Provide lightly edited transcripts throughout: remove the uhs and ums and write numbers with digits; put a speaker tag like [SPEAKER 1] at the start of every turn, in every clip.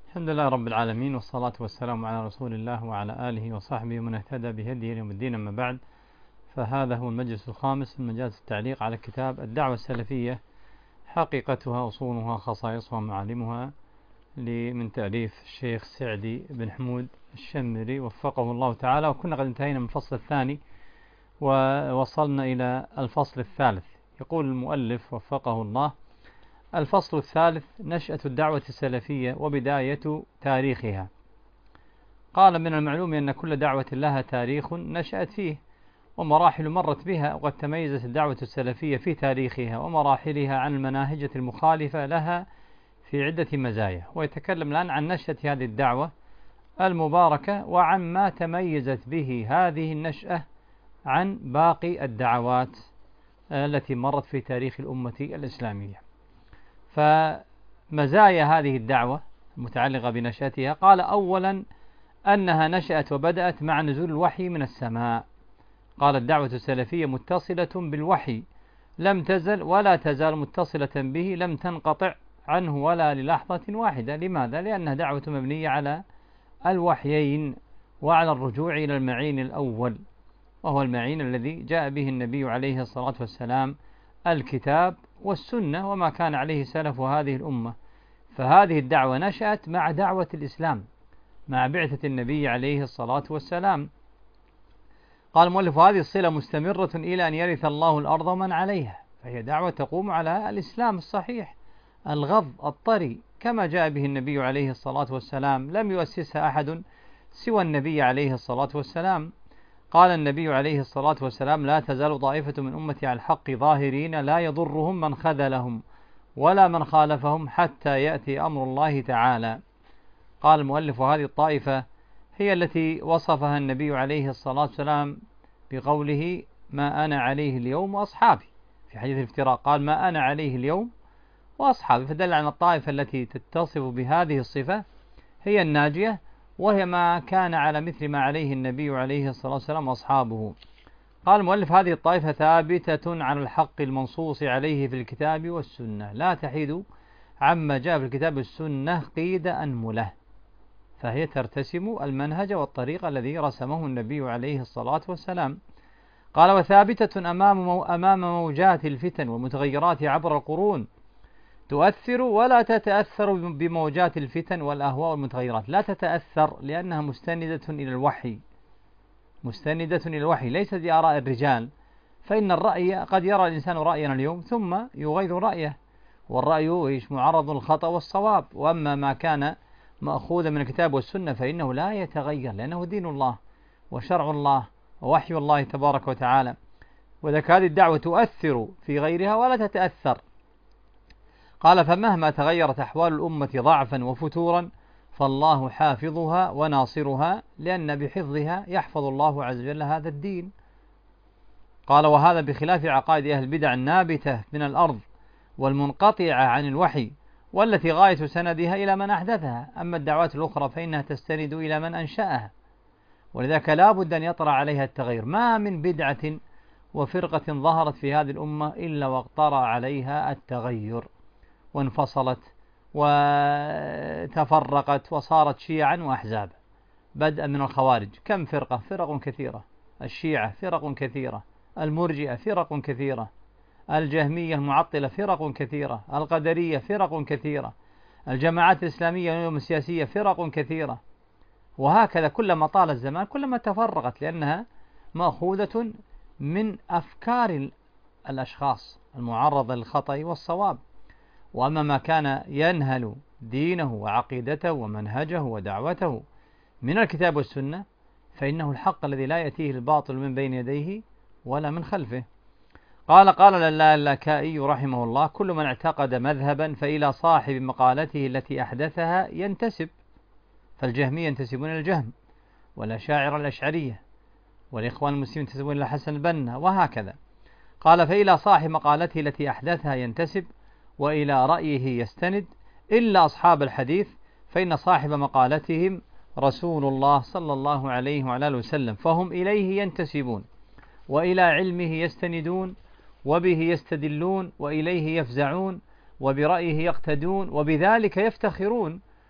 [SPEAKER 1] الحمد لله رب العالمين، والصلاة والسلام على رسول الله وعلى آله وصحبه ومن اهتدى بهديه يوم الدين. أما بعد، فهذا هو المجلس الخامس من مجالس التعليق على كتاب الدعوة السلفية، حقيقتها أصولها خصائصها معالمها، من تأليف الشيخ سعدي بن حمود الشمري وفقه الله تعالى. وكنا قد انتهينا من الفصل الثاني ووصلنا إلى الفصل الثالث. يقول المؤلف وفقه الله: الفصل الثالث: نشأة الدعوة السلفية وبداية تاريخها. قال: من المعلوم أن كل دعوة لها تاريخ نشأت فيه ومراحل مرت بها، وقد تميزت الدعوة السلفية في تاريخها ومراحلها عن المناهجة المخالفة لها في عدة مزايا. ويتكلم الآن عن نشأة هذه الدعوة المباركة وعما تميزت به هذه النشأة عن باقي الدعوات التي مرت في تاريخ الأمة الإسلامية. فمزايا هذه الدعوة المتعلقة بنشأتها: قال: أولا أنها نشأت وبدأت مع نزول الوحي من السماء. قال: الدعوة السلفية متصلة بالوحي، لم تزل ولا تزال متصلة به، لم تنقطع عنه ولا للحظة واحدة. لماذا؟ لأنها دعوة مبنية على الوحيين وعلى الرجوع إلى المعين الأول، وهو المعين الذي جاء به النبي عليه الصلاة والسلام، الكتاب والسنة وما كان عليه سلف هذه الأمة. فهذه الدعوة نشأت مع دعوة الإسلام، مع بعثة النبي عليه الصلاة والسلام. قال المؤلف: هذه الصلة مستمرة إلى أن يرث الله الأرض ومن عليها. فهي دعوة تقوم على الإسلام الصحيح الغض الطري كما جاء به النبي عليه الصلاة والسلام، لم يؤسسها أحد سوى النبي عليه الصلاة والسلام. قال النبي عليه الصلاة والسلام: لا تزال طائفة من أمتي على الحق ظاهرين لا يضرهم من خذلهم ولا من خالفهم حتى يأتي أمر الله تعالى. قال المؤلف: وهذه الطائفة هي التي وصفها النبي عليه الصلاة والسلام بقوله: ما أنا عليه اليوم وأصحابي. في حديث الافتراء قال: ما أنا عليه اليوم وأصحابي، فدل على الطائفة التي تتصف بهذه الصفة هي الناجية، وهي ما كان على مثل ما عليه النبي عليه الصلاة والسلام وأصحابه. قال المؤلف: هذه الطائفة ثابتة على الحق المنصوص عليه في الكتاب والسنة، لا تحيد عما جاء في الكتاب والسنة قيد أنمله، فهي ترتسم المنهج والطريق الذي رسمه النبي عليه الصلاة والسلام. قال: وثابتة أمام موجات الفتن والمتغيرات عبر القرون، تؤثر ولا تتأثر بموجات الفتن والأهواء والمتغيرات. لا تتأثر لأنها مستندة إلى الوحي، مستندة إلى الوحي، ليست لآراء الرجال. فإن الرأي قد يرى الإنسان رأيا اليوم ثم يغير رأيه، والرأي معرض للخطأ والصواب. وأما ما كان مأخوذا من الكتاب والسنة فإنه لا يتغير، لأنه دين الله وشرع الله ووحي الله تبارك وتعالى. وذلك هذه الدعوة تؤثر في غيرها ولا تتأثر. قال: فمهما تغيرت أحوال الأمة ضعفا وفتورا فالله حافظها وناصرها، لأن بحفظها يحفظ الله عز وجل هذا الدين. قال: وهذا بخلاف عقائد أهل البدع النابتة من الأرض والمنقطعة عن الوحي، والتي غاية سندها إلى من أحدثها. أما الدعوات الأخرى فإنها تستند إلى من أنشأها، ولذلك لا بد أن يطرأ عليها التغير. ما من بدعة وفرقة ظهرت في هذه الأمة إلا واقترأ عليها التغير، وانفصلت وتفرقت وصارت شيعا وأحزابا، بدءا من الخوارج. كم فرقة؟ فرق كثيرة. الشيعة فرق كثيرة، المرجئة فرق كثيرة، الجهمية المعطلة فرق كثيرة، القدرية فرق كثيرة، الجماعات الإسلامية والسياسية فرق كثيرة. وهكذا كلما طال الزمان كلما تفرقت، لأنها مأخوذة من أفكار الأشخاص المعرضة للخطأ والصواب. وأما ما كان ينهل دينه وعقيدته ومنهجه ودعوته من الكتاب والسنة فإنه الحق الذي لا يأتيه الباطل من بين يديه ولا من خلفه. قال اللالكائي رحمه الله: كل من اعتقد مذهبا فإلى صاحب مقالته التي أحدثها ينتسب. فالجهمية ينتسبون إلى الجهم، والأشاعرة الأشعرية، والإخوان المسلمين ينتسبون إلى حسن البنا، وهكذا. قال: فإلى صاحب مقالته التي أحدثها ينتسب، وإلى رأيه يستند، إلا أصحاب الحديث فإن صاحب مقالتهم رسول الله صلى الله عليه وعلى آله وسلم، فهم إليه ينتسبون وإلى علمه يستندون وبه يستدلون وإليه يفزعون وبرأيه يقتدون وبذلك يفتخرون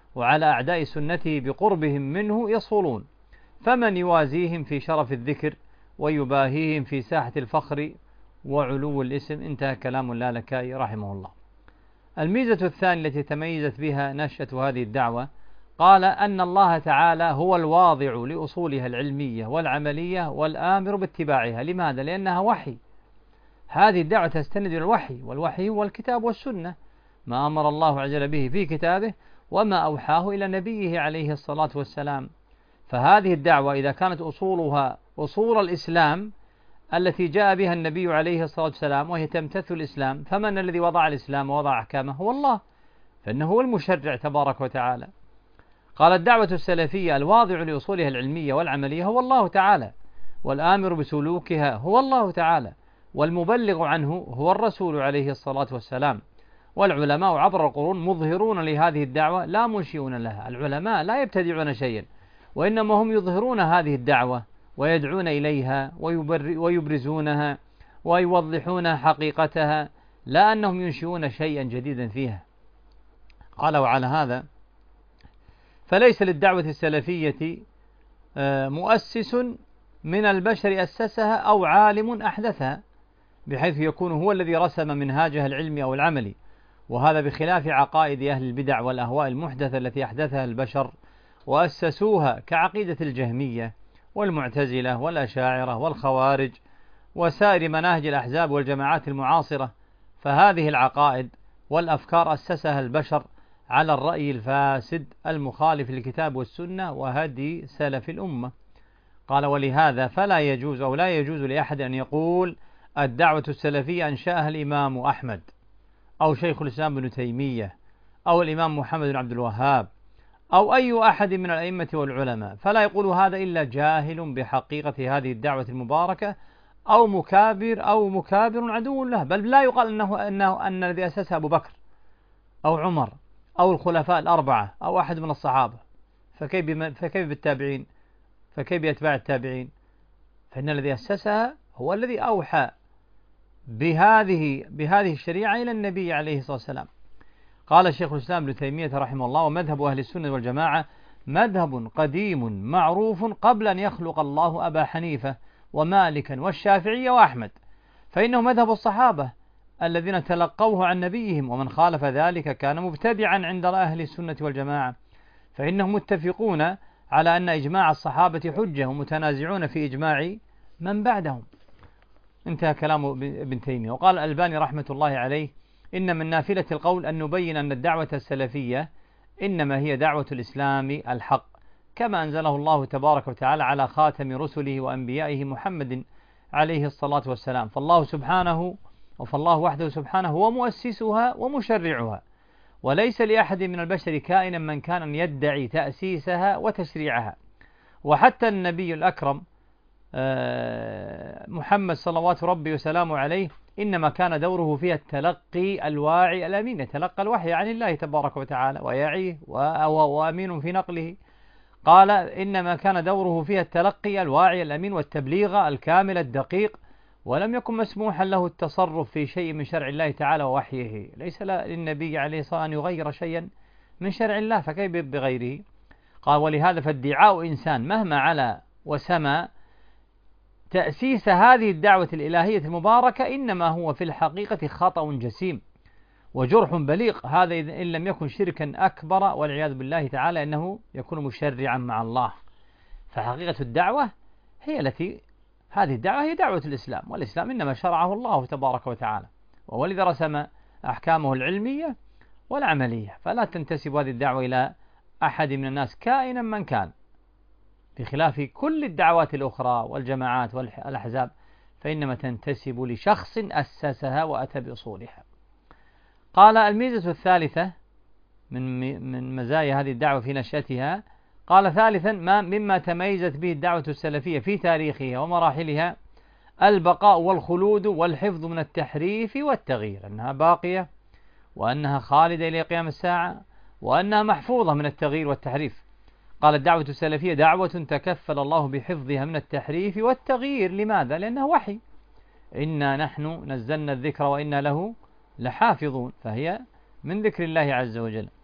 [SPEAKER 1] وعلى أعداء سنته بقربهم منه يصولون، فمن يوازيهم في شرف الذكر ويباهيهم في ساحة الفخر وعلو الاسم. انتهى كلام اللالكائي رحمه الله. الميزة الثانية التي تميزت بها نشأة هذه الدعوة، قال أن الله تعالى هو الواضع لأصولها العلمية والعملية والآمر باتباعها. لماذا؟ لأنها وحي. هذه الدعوة تستند إلى الوحي، والوحي هو الكتاب والسنة، ما أمر الله عز وجل به في كتابه وما أوحاه إلى نبيه عليه الصلاة والسلام. فهذه الدعوة إذا كانت أصولها أصول الإسلام التي جاء بها النبي عليه الصلاة والسلام وهي تمتثل الإسلام، فمن الذي وضع الإسلام ووضع أحكامه؟ هو الله، فإنه هو المشرع تبارك وتعالى. قال الدعوة السلفية الواضع لأصولها العلمية والعملية هو الله تعالى، والآمر بسلوكها هو الله تعالى، والمبلغ عنه هو الرسول عليه الصلاة والسلام. والعلماء عبر القرون مظهرون لهذه الدعوة لا منشئون لها. العلماء لا يبتدعون شيئا، وإنما هم يظهرون هذه الدعوة ويدعون إليها ويبرزونها ويوضحون حقيقتها، لا أنهم ينشئون شيئا جديدا فيها. قال وعلى هذا فليس للدعوة السلفية مؤسس من البشر أسسها أو عالم أحدثها، بحيث يكون هو الذي رسم منهاجها العلمي أو العملي، وهذا بخلاف عقائد أهل البدع والأهواء المحدثة التي أحدثها البشر وأسسوها، كعقيدة الجهمية والمعتزلة والأشاعرة والخوارج وسائر مناهج الأحزاب والجماعات المعاصرة. فهذه العقائد والأفكار أسسها البشر على الرأي الفاسد المخالف للكتاب والسنة وهدي سلف الأمة. قال ولهذا فلا يجوز أو لا يجوز لأحد أن يقول الدعوة السلفية أنشأها الإمام أحمد أو شيخ الإسلام ابن تيمية أو الإمام محمد بن عبد الوهاب أو أي أحد من الأئمة والعلماء، فلا يقول هذا إلا جاهل بحقيقة هذه الدعوة المباركة أو مكابر عدو له. بل لا يقال أن الذي أسسها أبو بكر أو عمر أو الخلفاء الأربعة أو أحد من الصحابة، فكيف بالتابعين؟ فكيف بأتباع التابعين؟ فإن الذي أسسها هو الذي أوحى بهذه الشريعة إلى النبي عليه الصلاة والسلام. قال شيخ الإسلام ابن تيمية رحمه الله ومذهب أهل السنة والجماعة مذهب قديم معروف قبل أن يخلق الله أبا حنيفة ومالكا والشافعي وأحمد، فإنه مذهب الصحابة الذين تلقوه عن نبيهم، ومن خالف ذلك كان مبتدعا عند أهل السنة والجماعة، فإنهم متفقون على أن إجماع الصحابة حجة ومتنازعون في إجماع من بعدهم. انتهى كلام ابن تيمية. وقال الألباني رحمة الله عليه إن من نافلة القول أن نبين أن الدعوة السلفية إنما هي دعوة الإسلام الحق، كما أنزله الله تبارك وتعالى على خاتم رسله وأنبيائه محمد عليه الصلاة والسلام. فالله وحده سبحانه هو مؤسسها ومشرعها، وليس لأحد من البشر كائنا من كان أن يدعي تأسيسها وتشريعها. وحتى النبي الأكرم محمد صلوات ربي وسلامه عليه إنما كان دوره فيها التلقي الواعي الأمين، يتلقى الوحي عن الله تبارك وتعالى ويعيه وأمين في نقله. قال إنما كان دوره فيها التلقي الواعي الأمين والتبليغ الكامل الدقيق، ولم يكن مسموحا له التصرف في شيء من شرع الله تعالى ووحيه. ليس للنبي عليه الصلاة والسلام أن يغير شيئا من شرع الله، فكيف بغيره؟ قال ولهذا فادعاء إنسان مهما علا وسمى تأسيس هذه الدعوة الإلهية المباركة إنما هو في الحقيقة خطأ جسيم وجرح بليغ، هذا إن لم يكن شركا أكبر والعياذ بالله تعالى إنه يكون مشرعا مع الله. فحقيقة الدعوة هذه الدعوة هي دعوة الإسلام، والإسلام إنما شرعه الله تبارك وتعالى، وولذا رسم أحكامه العلمية والعملية. فلا تنتسب هذه الدعوة إلى أحد من الناس كائنا من كان، بخلاف كل الدعوات الأخرى والجماعات والأحزاب، فإنما تنتسب لشخص أسسها وأتى بأصولها. قال الميزة الثالثة من مزايا هذه الدعوة في نشأتها، قال ثالثا مما تميزت به الدعوة السلفية في تاريخها ومراحلها البقاء والخلود والحفظ من التحريف والتغيير، أنها باقية وأنها خالدة إلى قيام الساعة وأنها محفوظة من التغيير والتحريف. قال الدعوة السلفية دعوة تكفل الله بحفظها من التحريف والتغيير. لماذا؟ لأنها وحي، إنا نحن نزلنا الذكر وإنا له لحافظون، فهي من ذكر الله عز وجل.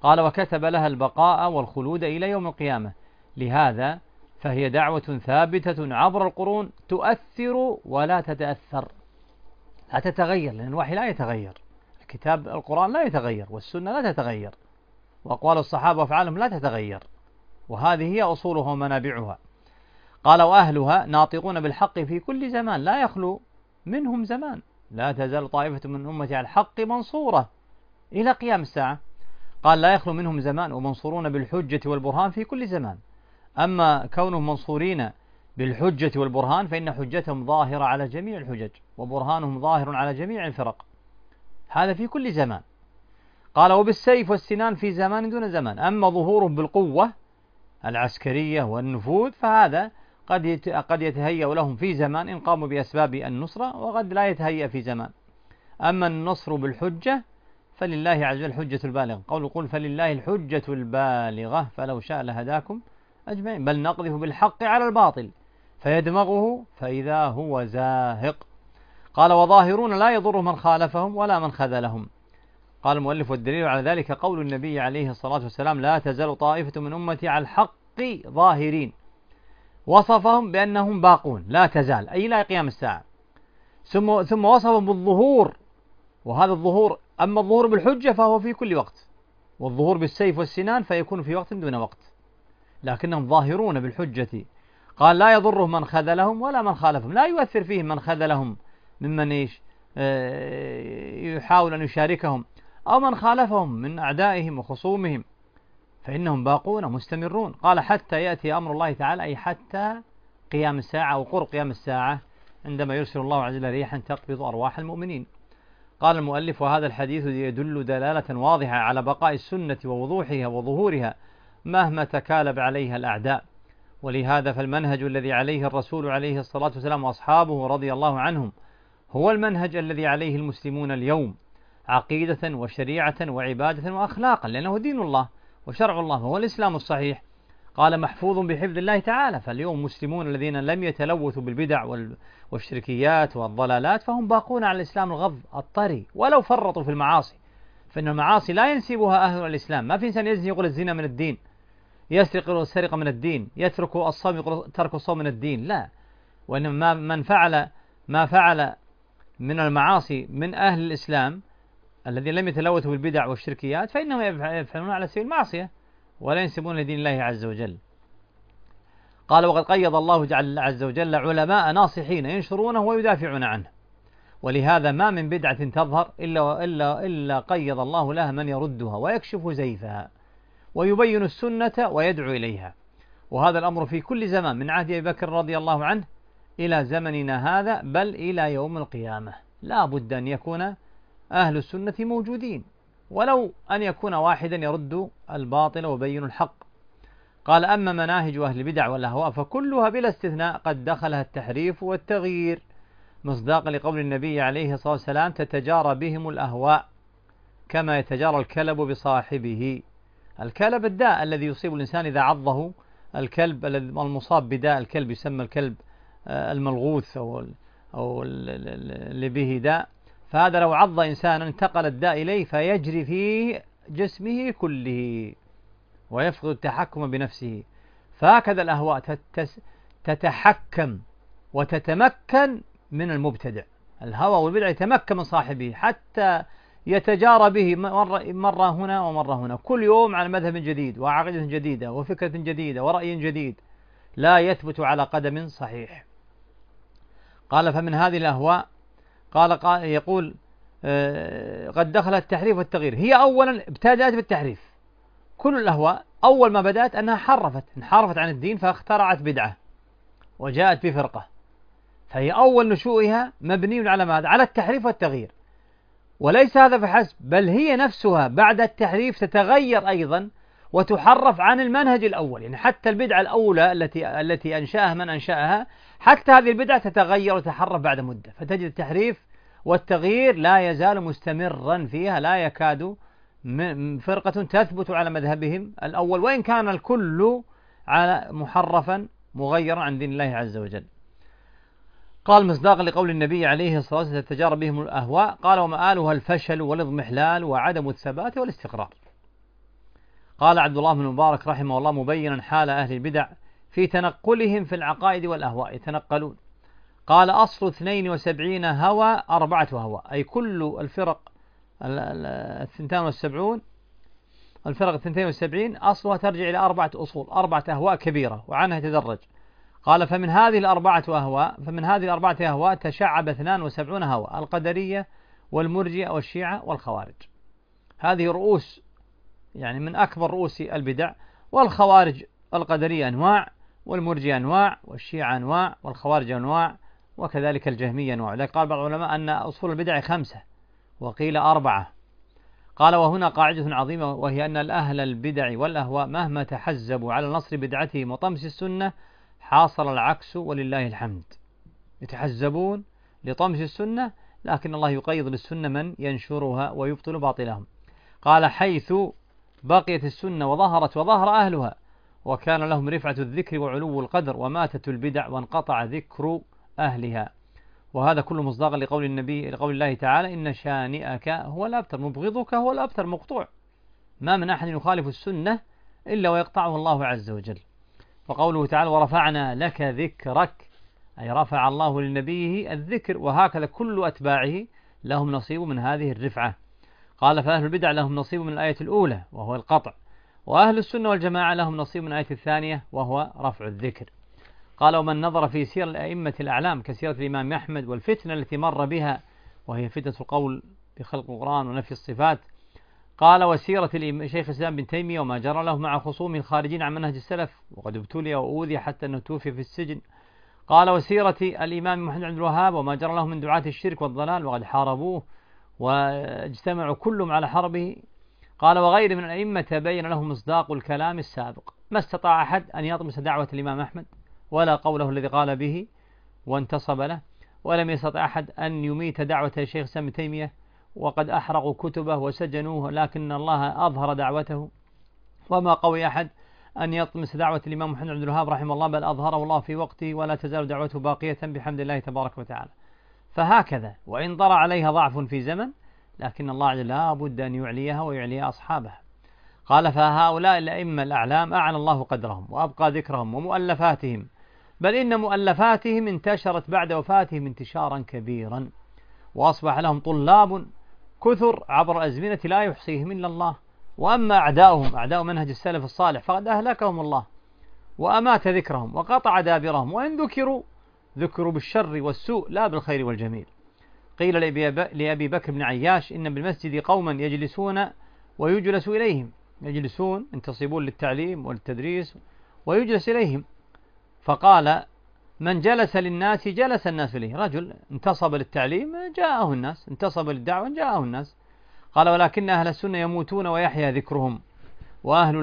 [SPEAKER 1] قال وكتب لها البقاء والخلود إلى يوم القيامة. لهذا فهي دعوة ثابتة عبر القرون تؤثر ولا تتأثر، لا تتغير، لأن الوحي لا يتغير، الكتاب القرآن لا يتغير، والسنة لا تتغير، وأقوال الصحابة وأفعالهم لا تتغير، وهذه هي أصولها ومنابعها. قال وأهلها ناطقون بالحق في كل زمان لا يخلو منهم زمان، لا تزال طائفة من أمتي على الحق منصورة إلى قيام الساعة. قال لا يخلو منهم زمان، ومنصورون بالحجة والبرهان في كل زمان. أما كونهم منصورين بالحجة والبرهان فإن حجتهم ظاهرة على جميع الحجج، وبرهانهم ظاهر على جميع الفرق، هذا في كل زمان. قال وبالسيف والسنان في زمان دون زمان. أما ظهورهم بالقوة العسكرية والنفوذ فهذا قد يتهيأ لهم في زمان إن قاموا بأسباب النصرة، وقد لا يتهيأ في زمان. أما النصر بالحجة فلله عز وجل الحجة البالغة، قول فلله الحجة البالغة فلو شاء لهداكم أجمعين، بل نقذف بالحق على الباطل فيدمغه فإذا هو زاهق. قال وظاهرون لا يضر من خالفهم ولا من خذلهم. قال المؤلف والدليل على ذلك قول النبي عليه الصلاة والسلام لا تزال طائفة من أمتي على الحق ظاهرين، وصفهم بأنهم باقون، لا تزال أي لا قيام الساعة. ثم وصفهم بالظهور، وهذا الظهور أما الظهور بالحجة فهو في كل وقت، والظهور بالسيف والسنان فيكون في وقت دون وقت، لكنهم ظاهرون بالحجة. قال لا يضرهم من خذلهم ولا من خالفهم، لا يؤثر فيهم من خذلهم ممن يحاول أن يشاركهم، أو من خالفهم من أعدائهم وخصومهم، فإنهم باقون مستمرون. قال حتى يأتي أمر الله تعالى، أي حتى قيام الساعة وقرب قيام الساعة، عندما يرسل الله عز وجل ريحا تقبض أرواح المؤمنين. قال المؤلف وهذا الحديث يدل دلالة واضحة على بقاء السنة ووضوحها وظهورها مهما تكالب عليها الأعداء. ولهذا فالمنهج الذي عليه الرسول عليه الصلاة والسلام وأصحابه رضي الله عنهم هو المنهج الذي عليه المسلمون اليوم، عقيدة وشريعة وعبادة وأخلاقا، لأنه دين الله وشرع الله هو الإسلام الصحيح. قال محفوظ بحفظ الله تعالى. فاليوم مسلمون الذين لم يتلوثوا بالبدع والشركيات والضلالات فهم باقون على الإسلام الغض الطري، ولو فرطوا في المعاصي، فإن المعاصي لا ينسبها أهل الإسلام. ما في إنسان يزني يقول الزنا من الدين، يسرق السرقة من الدين، يترك الصوم يقول ترك الصوم من الدين، لا. وإنما من فعل ما فعل من المعاصي من أهل الإسلام الذين لم يتلوثوا بالبدع والشركيات فإنهم يفعلون على سبيل المعصية ولا ينسبون لدين الله عز وجل. قال وقد قيض الله عز وجل علماء ناصحين ينشرونه ويدافعون عنه، ولهذا ما من بدعة تظهر إلا قيض الله لها من يردها ويكشف زيفها ويبين السنة ويدعو إليها. وهذا الأمر في كل زمان من عهد أبي بكر رضي الله عنه إلى زمننا هذا، بل إلى يوم القيامة لا بد أن يكون أهل السنة موجودين، ولو أن يكون واحدا يرد الباطل ويبين الحق. قال أما مناهج أهل البدع والأهواء فكلها بلا استثناء قد دخلها التحريف والتغيير، مصداقا لقول النبي عليه الصلاة والسلام تتجارى بهم الأهواء كما يتجارى الكلب بصاحبه. الكلب الداء الذي يصيب الإنسان إذا عضه الكلب، المصاب بداء الكلب يسمى الكلب الملغوث أو اللي به داء، فهذا لو عض إنسانا انتقل الداء إليه فيجري في جسمه كله ويفقد التحكم بنفسه. فهكذا الأهواء تتحكم وتتمكن من المبتدع، الهوى والبدع يتمكن من صاحبه حتى يتجارى به مرة هنا ومرة هنا، كل يوم على مذهب جديد وعقيدة جديدة وفكرة جديدة ورأي جديد لا يثبت على قدم صحيح. قال فمن هذه الأهواء قال يقول قد دخل التحريف والتغيير. هي أولا ابتدأت بالتحريف، كل الأهواء أول ما بدأت أنها انحرفت عن الدين فاخترعت بدعة وجاءت بفرقة، فهي أول نشوئها مبني على ماذا؟ على التحريف والتغيير. وليس هذا فحسب، بل هي نفسها بعد التحريف تتغير أيضا وتحرف عن المنهج الأول، يعني حتى البدعة الأولى التي أنشأها من أنشأها، حتى هذه البدعة تتغير وتحرف بعد مدة، فتجد التحريف والتغيير لا يزال مستمرا فيها، لا يكاد فرقة تثبت على مذهبهم الأول، وإن كان الكل على محرفا مغيرا عن دين الله عز وجل. قال مصداقا لقول النبي عليه الصلاة والسلام تتجارى بهم الأهواء. قال ومآلها الفشل والاضمحلال وعدم الثبات والاستقرار. قال عبد الله بن المبارك رحمه الله مبينا حال أهل البدع في تنقلهم في العقائد والأهواء، يتنقلون. قال أصل 72 هوى 4 هوى، أي كل الفرق 72 الفرق 72 أصلها ترجع إلى 4 أصول، 4 أهواء كبيرة وعنها تدرج. قال فمن هذه الأربعة أهواء تشعب 72 هوى: القدرية والمرجئة والشيعة والخوارج. هذه رؤوس، يعني من أكبر رؤوس البدع. والخوارج القدرية أنواع، والمرجئة أنواع، والشيعة أنواع، والخوارج أنواع، وكذلك الجهمية أنواع. لذلك قال بعض العلماء أن أصول البدع 5 وقيل 4. قال وهنا قاعدة عظيمة، وهي أن الأهل البدع والأهواء مهما تحزبوا على نصر بدعتهم وطمس السنة حاصل العكس ولله الحمد. يتحزبون لطمس السنة، لكن الله يقيض بالسنة من ينشرها ويبطل باطلهم. قال حيث بقيت السنة وظهر أهلها، وكان لهم رفعة الذكر وعلو القدر، وماتت البدع وانقطع ذكر أهلها. وهذا كله مصداقا لقول الله تعالى: إن شانئك هو الأبتر، مبغضك هو الأبتر، مقطوع. ما من أحد يخالف السنة إلا ويقطعه الله عز وجل. وقوله تعالى: ورفعنا لك ذكرك، أي رفع الله لنبيه الذكر، وهكذا كل أتباعه لهم نصيب من هذه الرفعة. قال فأهل البدع لهم نصيب من الآية الأولى وهو القطع، وأهل السنة والجماعة لهم نصيب من الآية الثانية وهو رفع الذكر. قال ومن نظر في سير الأئمة الأعلام كسيرة الإمام أحمد والفتنة التي مر بها، وهي فتنة القول بخلق القرآن ونفي الصفات. قال وسيرة شيخ الإسلام بن تيمية وما جرى له مع خصومه الخارجين عن منهج السلف، وقد ابتلي وأوذي حتى أنه توفي في السجن. قال وسيرة الإمام محمد بن عبد الوهاب وما جرى له من دعاة الشرك والضلال، وقد حاربوه واجتمعوا كلهم على حربه. قال وغير من الأئمة تبين له مصداق الكلام السابق، ما استطاع أحد أن يطمس دعوة الإمام أحمد ولا قوله الذي قال به وانتصب له، ولم يستطع أحد أن يميت دعوة الشيخ الإسلام ابن تيمية، وقد أحرقوا كتبه وسجنوه، لكن الله أظهر دعوته. وما قوي أحد أن يطمس دعوة الإمام محمد بن عبد الوهاب رحمه الله، بل أظهره الله في وقته، ولا تزال دعوته باقية بحمد الله تبارك وتعالى. فهكذا وإن طرأ عليها ضعف في زمن، لكن الله لا بد أن يعليها ويعلي أصحابها. قال فهؤلاء الأئمة الأعلام أعلى الله قدرهم وأبقى ذكرهم ومؤلفاتهم، بل إن مؤلفاتهم انتشرت بعد وفاتهم انتشارا كبيرا، وأصبح لهم طلاب كثر عبر أزمنة لا يحصيهم إلا الله. وأما أعداؤهم أعداء منهج السلف الصالح فقد أهلكهم الله وأمات ذكرهم وقطع دابرهم، وإن ذكروا بالشر والسوء لا بالخير والجميل. قيل لأبي بكر بن عياش إن بالمسجد قوما يجلسون ويجلس إليهم، يجلسون ينتصبون للتعليم والتدريس ويجلس إليهم، فقال من جلس للناس جلس الناس إليه. رجل انتصب للتعليم جاءه الناس، انتصب للدعوة جاءه الناس. قال ولكن أهل السنة يموتون ويحيا ذكرهم، وأهل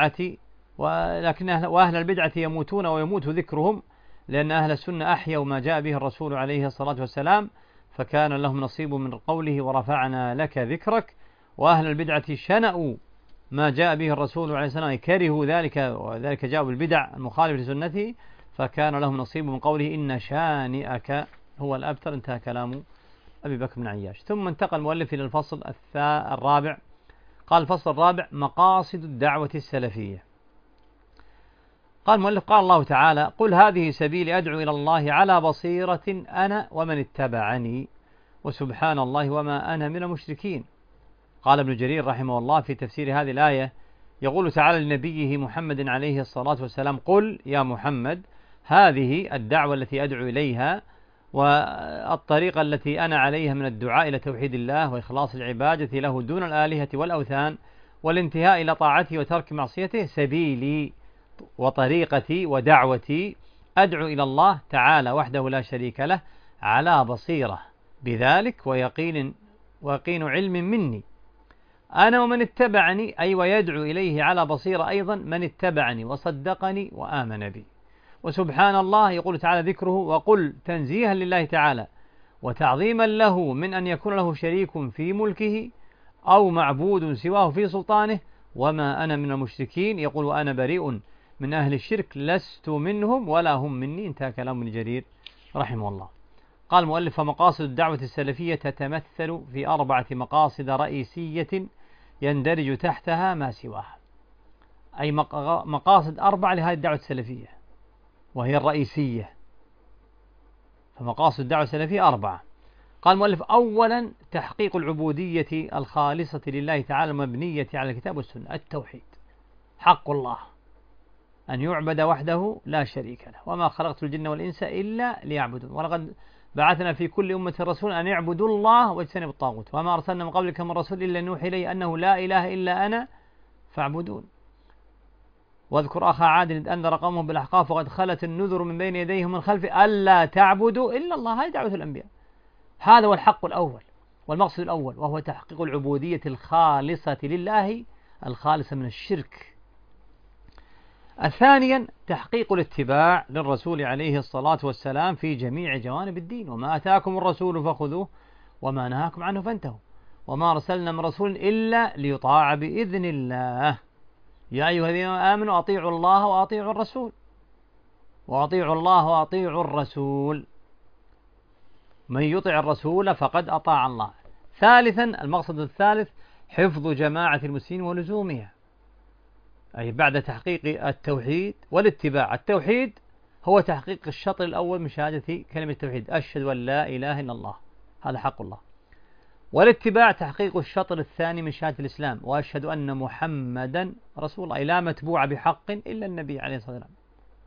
[SPEAKER 1] البدعة يموتون ويموت ذكرهم، لأن أهل السنة أحيوا ما جاء به الرسول عليه الصلاة والسلام، فكان لهم نصيب من قوله ورفعنا لك ذكرك. وأهل البدعة شنأوا ما جاء به الرسول عليه الصلاة والسلام، كرهوا ذلك، وذلك جاءوا بالبدع المخالفة لسنته، فكان لهم نصيب من قوله إن شانئك هو الأبتر. انتهى كلام أبي بكر بن عياش. ثم انتقل المؤلف إلى الفصل الرابع. قال الفصل الرابع مقاصد الدعوة السلفية. قال المؤلف قال الله تعالى قل هذه سبيلي أدعو إلى الله على بصيرة أنا ومن اتبعني وسبحان الله وما أنا من المشركين. قال ابن جرير رحمه الله في تفسير هذه الآية يقول تعالى لنبيه محمد عليه الصلاة والسلام قل يا محمد هذه الدعوة التي أدعو إليها والطريقة التي أنا عليها من الدعاء إلى توحيد الله وإخلاص العبادة له دون الآلهة والأوثان والانتهاء إلى طاعته وترك معصيته سبيلي وطريقتي ودعوتي، أدعو إلى الله تعالى وحده لا شريك له على بصيرة بذلك ويقين علم مني أنا ومن اتبعني، أي ويدعو إليه على بصيرة أيضا من اتبعني وصدقني وآمن بي. وسبحان الله يقول تعالى ذكره وقل تنزيها لله تعالى وتعظيما له من أن يكون له شريك في ملكه أو معبود سواه في سلطانه وما أنا من المشركين. يقول وأنا بريء من أهل الشرك لست منهم ولا هم مني. انتهى كلام ابن جرير رحمه الله. قال المؤلف فمقاصد الدعوة السلفية تتمثل في 4 مقاصد رئيسية يندرج تحتها ما سواها. أي مقاصد 4 لهذه الدعوة السلفية وهي الرئيسية. فمقاصد الدعوة السلفية 4. قال المؤلف: أولا تحقيق العبودية الخالصة لله تعالى المبنية على الكتاب والسنة، التوحيد، حق الله أن يعبد وحده لا شريك له، وما خلقت الجن والإنس إلا ليعبدون، ولقد بعثنا في كل أمة رسول أن يعبدوا الله واجتنبوا الطاغوت، وما أرسلنا من قبلك من رسول إلا نوحي إليه أنه لا إله إلا أنا فاعبدون. واذكر أخا عاد إذ أنذر قومه بالأحقاف وقد خلت النذر من بين يديه ومن خلفه ألا تعبدوا إلا الله. هذه دعوة الأنبياء. هذا هو الحق الأول والمقصد الأول، وهو تحقيق العبودية الخالصة لله، الخالصة من الشرك. ثانيا تحقيق الاتباع للرسول عليه الصلاة والسلام في جميع جوانب الدين، وما أتاكم الرسول فخذوه وما نهاكم عنه فانتهوا، وما أرسلنا من رسول إلا ليطاع بإذن الله. يا أيها الذين آمنوا أطيعوا الله وأطيعوا الرسول، وأطيعوا الله وأطيعوا الرسول، من يطع الرسول فقد أطاع الله. ثالثا المقصد الثالث حفظ جماعة المسلمين ولزومها، أي بعد تحقيق التوحيد والاتباع. التوحيد هو تحقيق الشطر الأول من شهادة كلمة التوحيد، أشهد أن لا إله إلا الله، هذا حق الله. والاتباع تحقيق الشطر الثاني من شهادة الإسلام، وأشهد أن محمدا رسول الله، لا متبوع بحق إلا النبي عليه الصلاة والسلام.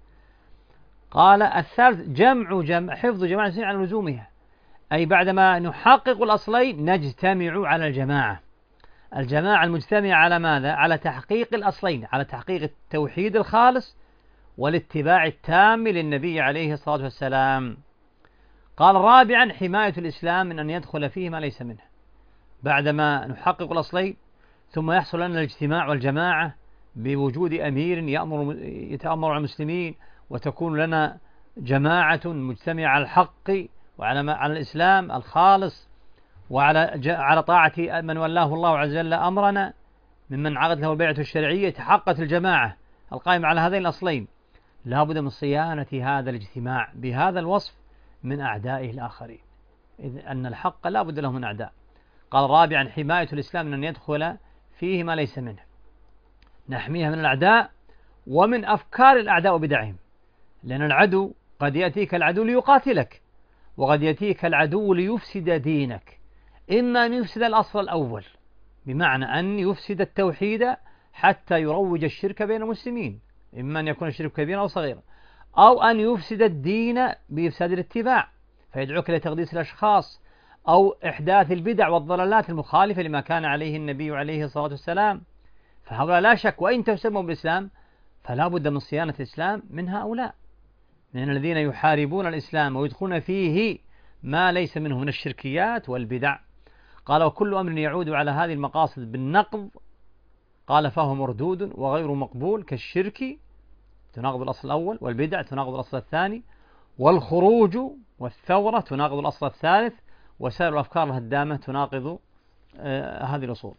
[SPEAKER 1] قال الثالث حفظ جماعة المسلمين على لزومها، أي بعدما نحقق الأصلين نجتمع على الجماعة. الجماعة المجتمعة على ماذا؟ على تحقيق الأصلين، على تحقيق التوحيد الخالص والاتباع التام للنبي عليه الصلاة والسلام. قال رابعا حماية الإسلام من أن يدخل فيه ما ليس منه. بعدما نحقق الأصلين ثم يحصل لنا الاجتماع والجماعة بوجود أمير يتأمر على المسلمين، وتكون لنا جماعة مجتمعة على الحق وعلى الإسلام الخالص، وعلى طاعة من ولاه الله عز وجل أمرنا ممن عقد له البيعة الشرعية. تحققت الجماعة القائمة على هذين الأصلين. لا بد من صيانة هذا الاجتماع بهذا الوصف من أعدائه الآخرين، إذ أن الحق لا بد له من أعداء. قال رابعا حماية الإسلام من أن يدخل فيه ما ليس منه، نحميها من الأعداء ومن أفكار الأعداء وبدعهم، لأن العدو قد يأتيك العدو ليقاتلك، وقد يأتيك العدو ليفسد دينك. إما أن يفسد الأصل الأول، بمعنى أن يفسد التوحيد حتى يروج الشرك بين المسلمين، إما أن يكون الشرك كبيرا أو صغيرا، أو أن يفسد الدين بإفساد الاتباع فيدعوك لتقديس الأشخاص أو إحداث البدع والضلالات المخالفة لما كان عليه النبي عليه الصلاة والسلام. فهؤلاء لا شك وإن تسموا بالإسلام فلا بد من صيانة الإسلام من هؤلاء، من الذين يحاربون الإسلام ويدخلون فيه ما ليس منه من الشركيات والبدع. قال وكل أمر يعود على هذه المقاصد بالنقض قال فهو مردود وغير مقبول، كالشرك تناقض الأصل الأول، والبدع تناقض الأصل الثاني، والخروج والثورة تناقض الأصل الثالث، وسائر الأفكار الهدامة تناقض هذه الأصول.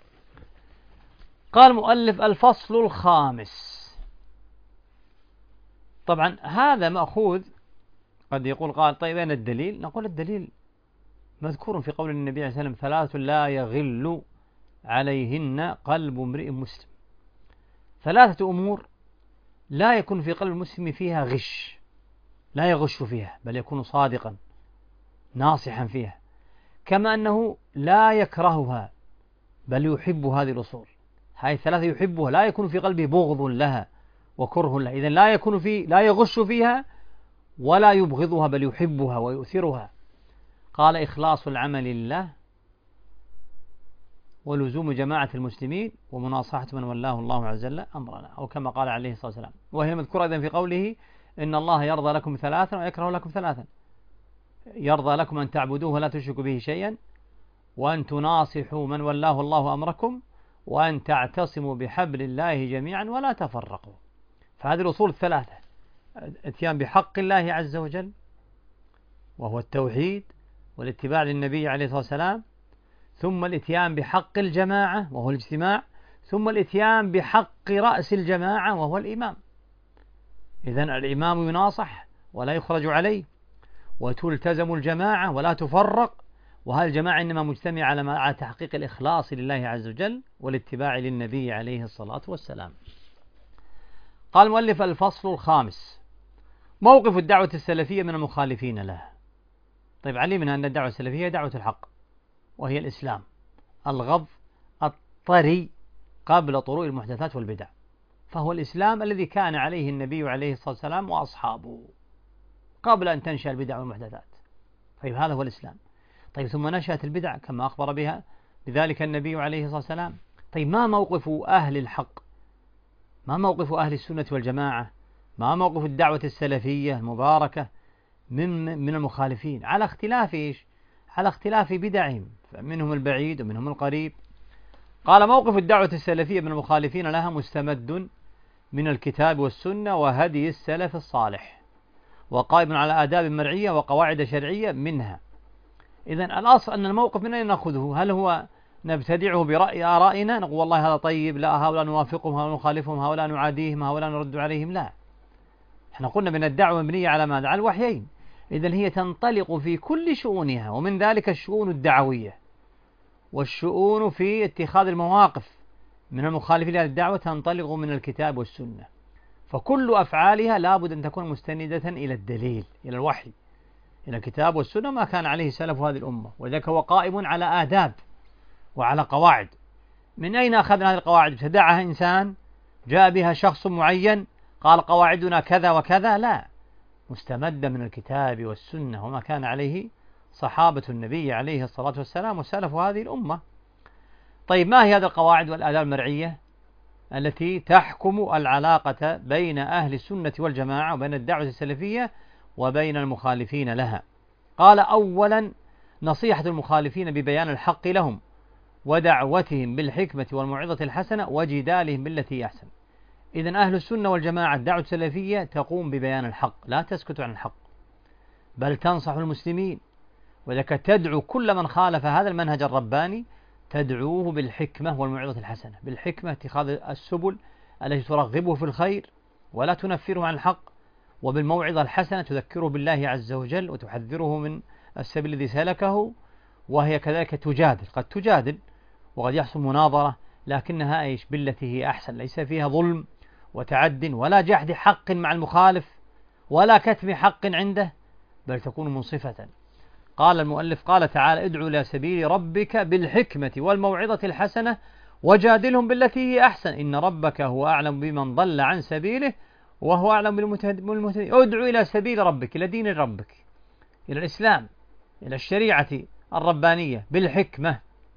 [SPEAKER 1] قال المؤلف الفصل الخامس. طبعا هذا مأخوذ، قد يقول قال طيب أين الدليل؟ نقول الدليل مذكور في قول النبي عليه الصلاة والسلام 3 لا يغل عليهن قلب امرئ مسلم. 3 أمور لا يكون في قلب المسلم فيها غش، لا يغش فيها بل يكون صادقا ناصحا فيها، كما أنه لا يكرهها بل يحب هذه الأصول. هذه 3 يحبها، لا يكون في قلبه بغض لها وكره لها، إذن لا يغش فيها ولا يبغضها بل يحبها ويؤثرها. قال إخلاص العمل لله، ولزوم جماعة المسلمين، ومناصحة من ولاه الله عز وجل أمرنا، أو كما قال عليه الصلاة والسلام. وهي مذكورة إذن في قوله إن الله يرضى لكم 3 ويكره لكم 3. يرضى لكم أن تعبدوه ولا تشركوا به شيئا، وأن تناصحوا من ولاه الله أمركم، وأن تعتصموا بحبل الله جميعا ولا تفرقوا. فهذه الأصول 3: اتيان بحق الله عز وجل وهو التوحيد والاتباع للنبي عليه الصلاة والسلام، ثم الاتيان بحق الجماعة وهو الاجتماع، ثم الاتيان بحق رأس الجماعة وهو الإمام. إذن الإمام يناصح ولا يخرج عليه، وتلتزم الجماعة ولا تفرق، وهذه الجماعة إنما مجتمعة على تحقيق الإخلاص لله عز وجل والاتباع للنبي عليه الصلاة والسلام. قال المؤلف: الفصل الخامس: موقف الدعوة السلفية من المخالفين لها. طيب، علمنا أن الدعوة السلفية دعوة الحق، وهي الإسلام الغض الطري قبل طروء المحدثات والبدع، فهو الإسلام الذي كان عليه النبي عليه الصلاة والسلام وأصحابه قبل أن تنشأ البدع والمحدثات. طيب، هذا هو الإسلام. طيب، ثم نشأت البدع كما أخبر بها بذلك النبي عليه الصلاة والسلام. طيب، ما موقف أهل الحق؟ ما موقف أهل السنة والجماعة؟ ما موقف الدعوة السلفية المباركة من المخالفين؟ على اختلاف إيش؟ على اختلاف بدعهم، منهم البعيد ومنهم القريب. قال: موقف الدعوة السلفية من المخالفين لها مستمد من الكتاب والسنة وهدي السلف الصالح، وقائم على آداب مرعية وقواعد شرعية منها. إذن الأصل أن الموقف من أين نأخذه؟ هل هو نبتدعه برأي آرائنا، نقول والله هذا طيب، لا هؤلاء نوافقهم، هؤلاء نخالفهم، هؤلاء نعاديهم، هؤلاء نرد عليهم؟ لا، احنا قلنا من الدعوة مبنية على ماذا؟ على الوحيين. إذن هي تنطلق في كل شؤونها، ومن ذلك الشؤون الدعوية والشؤون في اتخاذ المواقف من المخالفين للدعوة تنطلق من الكتاب والسنة، فكل أفعالها لابد أن تكون مستندة إلى الدليل، إلى الوحي، إلى الكتاب والسنة، ما كان عليه سلف هذه الأمة، وذلك هو قائم على آداب وعلى قواعد. من أين أخذنا هذه القواعد؟ ابتدعها إنسان، جاء بها شخص معين قال قواعدنا كذا وكذا؟ لا، مستمدة من الكتاب والسنة وما كان عليه صحابة النبي عليه الصلاة والسلام وسلف هذه الأمة. طيب، ما هي هذه القواعد والآداب المرعية التي تحكم العلاقة بين أهل السنة والجماعة وبين الدعوة السلفية وبين المخالفين لها؟ قال: أولا، نصيحة المخالفين ببيان الحق لهم ودعوتهم بالحكمة والموعظة الحسنة وجدالهم بالتي أحسن. إذن أهل السنة والجماعة الدعوة السلفية تقوم ببيان الحق، لا تسكت عن الحق، بل تنصح المسلمين، وذلك تدعو كل من خالف هذا المنهج الرباني، تدعوه بالحكمة والموعظة الحسنة. بالحكمة اتخاذ السبل التي ترغبه في الخير ولا تنفره عن الحق، وبالموعظة الحسنة تذكره بالله عز وجل وتحذره من السبيل الذي سلكه، وهي كذلك تجادل، قد تجادل وقد يحصل مناظرة، لكنها ايش؟ بالتي هي أحسن، ليس فيها ظلم وتعد ولا جحد حق مع المخالف ولا كتم حق عنده، بل تكون منصفة. قال المؤلف: قال تعالى: ادعو إلى سبيل ربك بالحكمة والموعظة الحسنة وجادلهم بالتي هي أحسن إن ربك هو أعلم بمن ضل عن سبيله وهو أعلم بالمهتدين. ادعو إلى سبيل ربك، إلى دين ربك، إلى الإسلام، إلى الشريعة الربانية بالحكمة،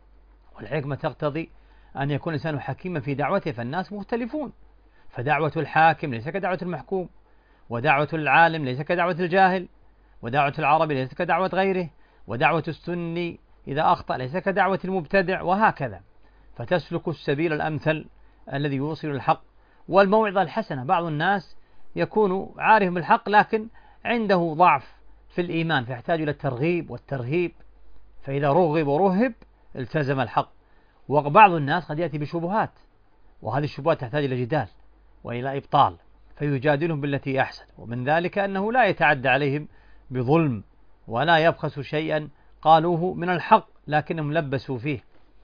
[SPEAKER 1] والحكمة تقتضي أن يكون الإنسان حكيما في دعوته، فالناس مختلفون، فدعوة الحاكم ليس كدعوة المحكوم، ودعوة العالم ليس كدعوة الجاهل، ودعوة العربي ليس كدعوة غيره، ودعوة السني إذا أخطأ ليس كدعوة المبتدع، وهكذا. فتسلك السبيل الأمثل الذي يوصل الحق. والموعظة الحسنة، بعض الناس يكون عارف بالحق لكن عنده ضعف في الإيمان فيحتاج إلى الترغيب والترهيب، فإذا رغب ورهب التزم الحق. وبعض الناس قد يأتي بشبهات، وهذه الشبهات تحتاج إلى جدال وإلى إبطال، فيجادلهم بالتي أحسن، ومن ذلك أنه لا يتعدى عليهم بظلم ولا يبخس شيئا قالوه من الحق لكنهم لبسوا فيه.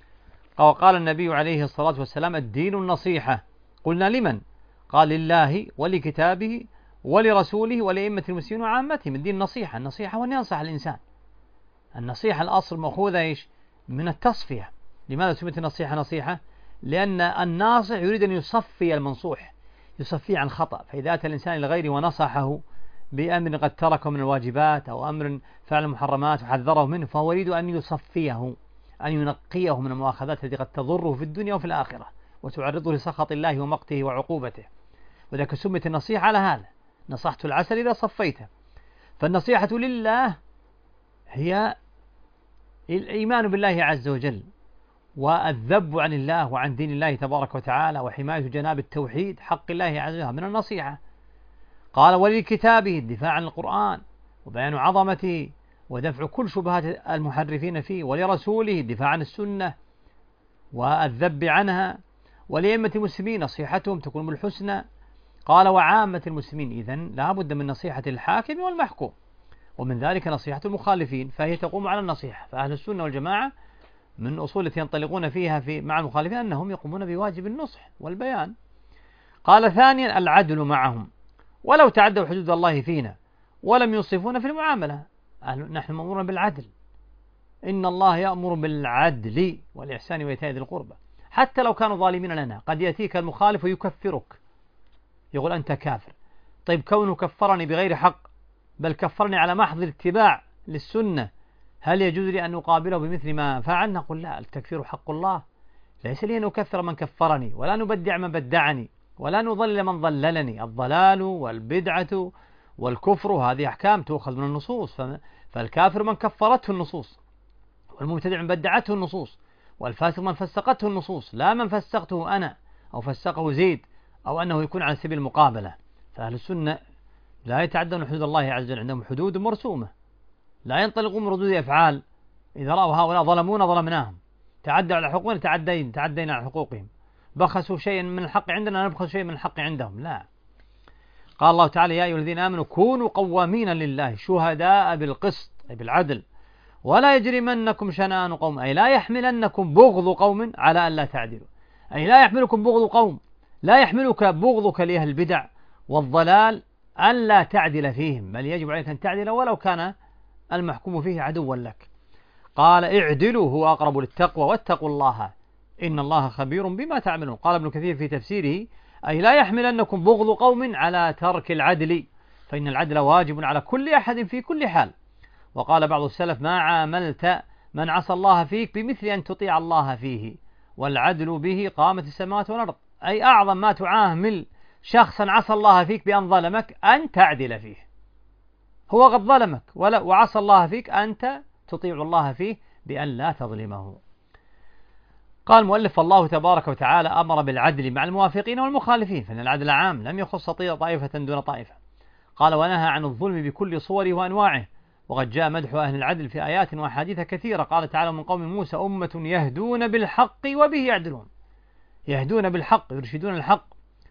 [SPEAKER 1] وقال النبي عليه الصلاة والسلام: الدين النصيحة. قلنا: لمن؟ قال: لله ولكتابه ولرسوله ولأئمة المسلمين وعامتهم. الدين النصيحة، النصيحة هو أن ينصح الإنسان. النصيحة الأصل مأخوذة إيش؟ من التصفية. لماذا سميت النصيحة نصيحة؟ لأن الناصح يريد أن يصفي المنصوح، يصفيه عن خطأ، فإذا أتى الإنسان إلى غيره ونصحه بأمر قد تركه من الواجبات أو أمر فعل المحرمات وحذره منه، فهو يريد أن يصفيه، أن ينقيه من المؤاخذات التي قد تضره في الدنيا وفي الآخرة وتعرضه لسخط الله ومقته وعقوبته. وذلك سميت النصيحة على هذا، نصحت العسل إذا صفيته. فالنصيحة لله هي الإيمان بالله عز وجل، والذب عن الله وعن دين الله تبارك وتعالى، وحماية جناب التوحيد حق الله عز وجل من النصيحة. قال: ولكتابه، الدفاع عن القرآن وبيان عظمته ودفع كل شبهات المحرفين فيه، ولرسوله الدفاع عن السنة والذب عنها، ولأئمة المسلمين نصيحتهم تكون بالحسنى. قال: وعامة المسلمين. إذن لا بد من نصيحة الحاكم والمحكوم، ومن ذلك نصيحة المخالفين، فهي تقوم على النصيحة. فأهل السنة والجماعة من أصول التي ينطلقون فيها مع المخالفين أنهم يقومون بواجب النصح والبيان. قال ثانيا العدل معهم ولو تعدوا حدود الله فينا ولم ينصفونا في المعاملة. نحن مأمورون بالعدل، إن الله يأمر بالعدل والإحسان وإيتاء ذي القربى، حتى لو كانوا ظالمين لنا. قد يأتيك المخالف ويكفرك، يقول أنت كافر. طيب كونه كفرني بغير حق، بل كفرني على محض الاتباع للسنة، هل يجوز لي أن أقابله بمثل ما فعل؟ نقول لا، التكفير حق الله، ليس لي أن أكفر من كفرني، ولا نبدع من بدعني، ولا نضلل من ضللني. الضلال والبدعة والكفر هذه أحكام تؤخذ من النصوص، فالكافر من كفرته النصوص، والمبتدع من بدعته النصوص، والفاسق من فسقته النصوص، لا من فسقته أنا أو فسقه زيد أو أنه يكون على سبيل المقابلة. فأهل السنة لا يتعدون حدود الله عز وجل، عندهم حدود مرسومة، لا ينطلقون من ردود أفعال. إذا رأوا هؤلاء ظلمونا ظلمناهم، تعدوا على حقوقنا تعدينا على حقوقهم، بخسوا شيئا من الحق عندنا نبخس شيئا من الحق عندهم، لا. قال الله تعالى يا أيها الذين آمنوا كونوا قوامين لله شهداء بالقسط، أي بالعدل، ولا يجرمنكم شنآن قوم، أي لا يحملنكم بغض قوم على أن لا تعدلوا، أي لا يحملكم بغض قوم، لا يحملك بغضك لأهل البدع والضلال أن لا تعدل فيهم، بل يجب عليك أن تعدل ولو كان المحكوم فيه عدوا لك. قال اعدلوا هو أقرب للتقوى واتقوا الله إن الله خبير بما تعملون. قال ابن كثير في تفسيره أي لا يحملنكم بغض قوم على ترك العدل، فإن العدل واجب على كل أحد في كل حال. وقال بعض السلف ما عاملت من عصى الله فيك بمثل أن تطيع الله فيه، والعدل به قامت السماوات والأرض، أي أعظم ما تعامل شخصا عصى الله فيك بأن ظلمك أن تعدل فيه. هو قد ظلمك وعصى الله فيك، أنت تطيع الله فيه بأن لا تظلمه. قال المؤلف الله تبارك وتعالى أمر بالعدل مع الموافقين والمخالفين، فإن العدل عام لم يخص طائفة دون طائفة. قال ونهى عن الظلم بكل صوره وأنواعه، وقد جاء مدح أهل العدل في آيات وأحاديث كثيرة. قال تعالى من قوم موسى أمة يهدون بالحق وبه يعدلون، يهدون بالحق يرشدون الحق،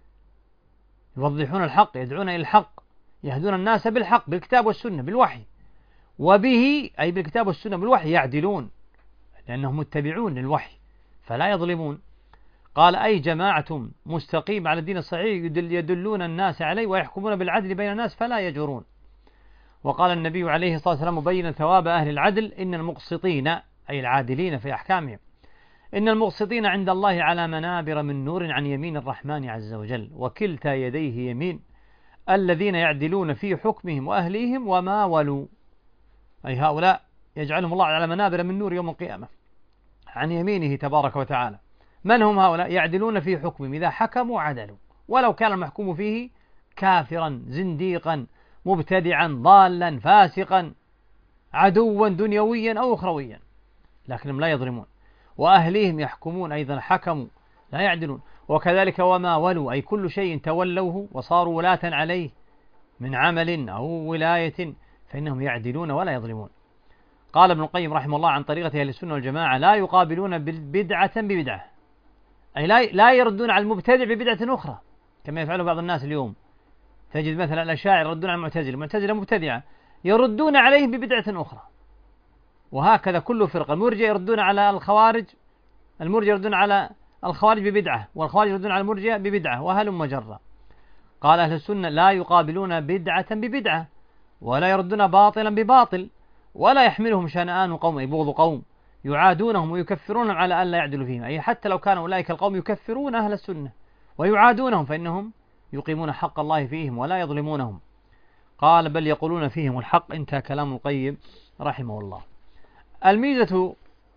[SPEAKER 1] يوضحون الحق، يدعون إلى الحق، يهدون الناس بالحق بالكتاب والسنة بالوحي، وبه أي بالكتاب والسنة بالوحي يعدلون، لأنهم متبعون للوحي فلا يظلمون. قال أي جماعة مستقيم على الدين الصحيح يدلون الناس عليه ويحكمون بالعدل بين الناس فلا يجورون. وقال النبي عليه الصلاة والسلام مبينا ثواب أهل العدل إن المقسطين أي العادلين في أحكامهم، إن المقسطين عند الله على منابر من نور عن يمين الرحمن عز وجل، وكلتا يديه يمين، الذين يعدلون في حكمهم وأهليهم وما ولوا، أي هؤلاء يجعلهم الله على منابر من نور يوم القيامة عن يمينه تبارك وتعالى. من هم هؤلاء؟ يعدلون في حكمهم، إذا حكموا عدلوا ولو كان المحكوم فيه كافرا زنديقا مبتدعا ضالا فاسقا عدوا دنيويا أو أخرويا، لكنهم لا يظلمون. وأهليهم يحكمون أيضا حكموا لا يعدلون. وكذلك وما ولوا أي كل شيء تولوه وصاروا ولاة عليه من عمل أو ولاية فإنهم يعدلون ولا يظلمون. قال ابن القيم رحمه الله عن طريقة أهل السنة والجماعة لا يقابلون بدعة ببدعة، أي لا يردون على المبتدع ببدعة أخرى كما يفعله بعض الناس اليوم. تجد مثلا الأشاعرة يردون على المعتزلة مبتدعة يردون عليه ببدعة أخرى، وهكذا كل فرقة. المرجئة يردون على الخوارج، المرجئة يردون على الخوارج ببدعة، والخوارج يردون على المرجئة ببدعة، وهلم جرا. قال أهل السنة لا يقابلون بدعة ببدعة، ولا يردون باطلا بباطل، ولا يحملهم شنآن قوم أي بغض قوم يعادونهم ويكفرونهم على أن لا يعدلوا فيهم، أي حتى لو كان أولئك القوم يكفرون أهل السنة ويعادونهم فإنهم يقيمون حق الله فيهم ولا يظلمونهم. قال بل يقولون فيهم الحق. انتهى كلام القيم رحمه الله. الميزة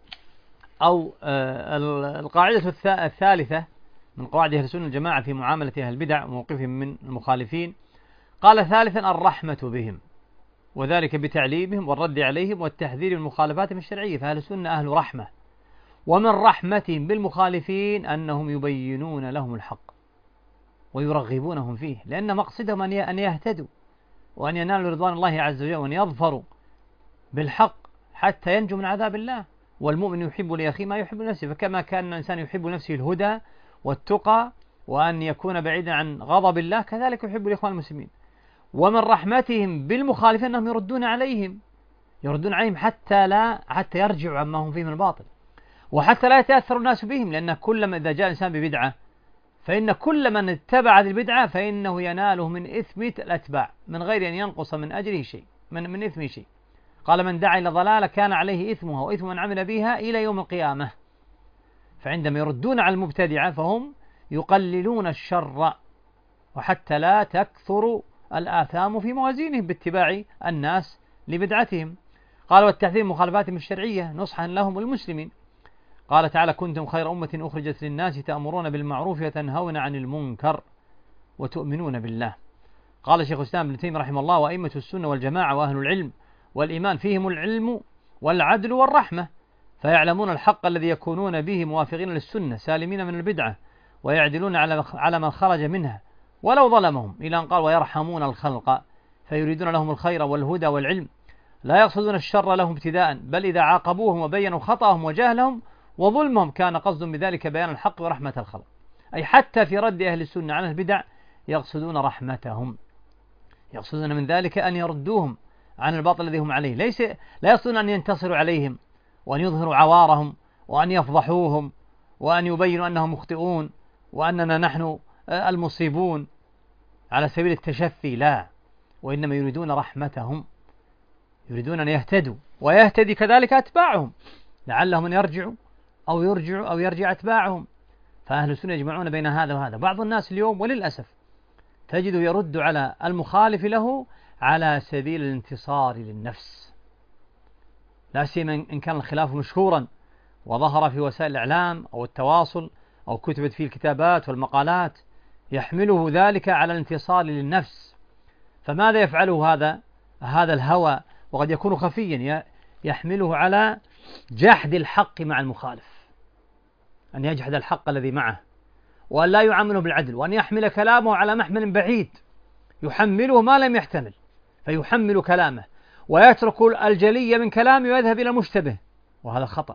[SPEAKER 1] أو القاعدة الثالثة من قواعد أهل السنة الجماعة في معاملة أهل البدع وموقفهم من المخالفين، قال ثالثا الرحمة بهم، وذلك بتعليمهم والرد عليهم والتحذير من مخالفاتهم الشرعية. فأهل السنة أهل رحمة، ومن رحمتهم بالمخالفين أنهم يبينون لهم الحق ويرغبونهم فيه، لأن مقصدهم أن يهتدوا وأن ينالوا رضوان الله عز وجل وأن يظفروا بالحق حتى ينجوا من عذاب الله. والمؤمن يحب لأخيه ما يحب لنفسه، فكما كان الإنسان يحب لنفسه الهدى والتقى وأن يكون بعيدا عن غضب الله، كذلك يحب الإخوان المسلمين. ومن رحمتهم بالمخالفين أنهم يردون عليهم حتى يرجعوا عما هم فيه من الباطل، وحتى لا يتأثر الناس بهم، لأن كلما إذا جاء إنسان ببدعة فإن كل من اتبع هذه البدعة فإنه يناله من إثم الأتباع من غير أن ينقص من أجره شيء، من إثمه شيء. قال من دعا إلى ضلالة كان عليه إثمها وإثم من عمل بها إلى يوم القيامة. فعندما يردون على المبتدعة فهم يقللون الشر، وحتى لا تكثر الآثام في موازينهم باتباع الناس لبدعتهم. قال والتحذير مخالفاتهم الشرعية نصحا لهم المسلمين. قال تعالى كنتم خير أمة أخرجت للناس تأمرون بالمعروف وتنهون عن المنكر وتؤمنون بالله. قال شيخ الإسلام ابن تيمية رحمه الله وأئمة السنة والجماعة وأهل العلم والإيمان فيهم العلم والعدل والرحمة، فيعلمون الحق الذي يكونون به موافقين للسنة سالمين من البدعة، ويعدلون على من خرج منها ولو ظلمهم، إلى أن قال ويرحمون الخلق، فيريدون لهم الخير والهدى والعلم، لا يقصدون الشر لهم ابتداء، بل إذا عاقبوهم وبينوا خطأهم وجهلهم وظلمهم كان قصد بذلك بيان الحق ورحمة الخلق. أي حتى في رد أهل السنة عن البدع يقصدون رحمتهم، يقصدون من ذلك أن يردوهم عن الباطل الذي هم عليه، لا يقصدون أن ينتصروا عليهم وأن يظهروا عوارهم وأن يفضحوهم وأن يبينوا أنهم مخطئون وأننا نحن المصيبون على سبيل التشفي، لا، وإنما يريدون رحمتهم، يريدون أن يهتدوا ويهتدي كذلك أتباعهم لعلهم أن يرجعوا أو يرجع أتباعهم. فأهل السنة يجمعون بين هذا وهذا. بعض الناس اليوم وللأسف تجده يرد على المخالف له على سبيل الانتصار للنفس، لا سيما إن كان الخلاف مشهورا وظهر في وسائل الإعلام أو التواصل أو كتبت فيه الكتابات والمقالات، يحمله ذلك على الانتصار للنفس. فماذا يفعله هذا الهوى؟ وقد يكون خفيا، يحمله على جحد الحق مع المخالف، أن يجحد الحق الذي معه وأن لا يعامله بالعدل، وأن يحمل كلامه على محمل بعيد يحمله ما لم يحتمل، فيحمل كلامه ويترك الجلي من كلامه ويذهب إلى المشتبه، وهذا خطأ،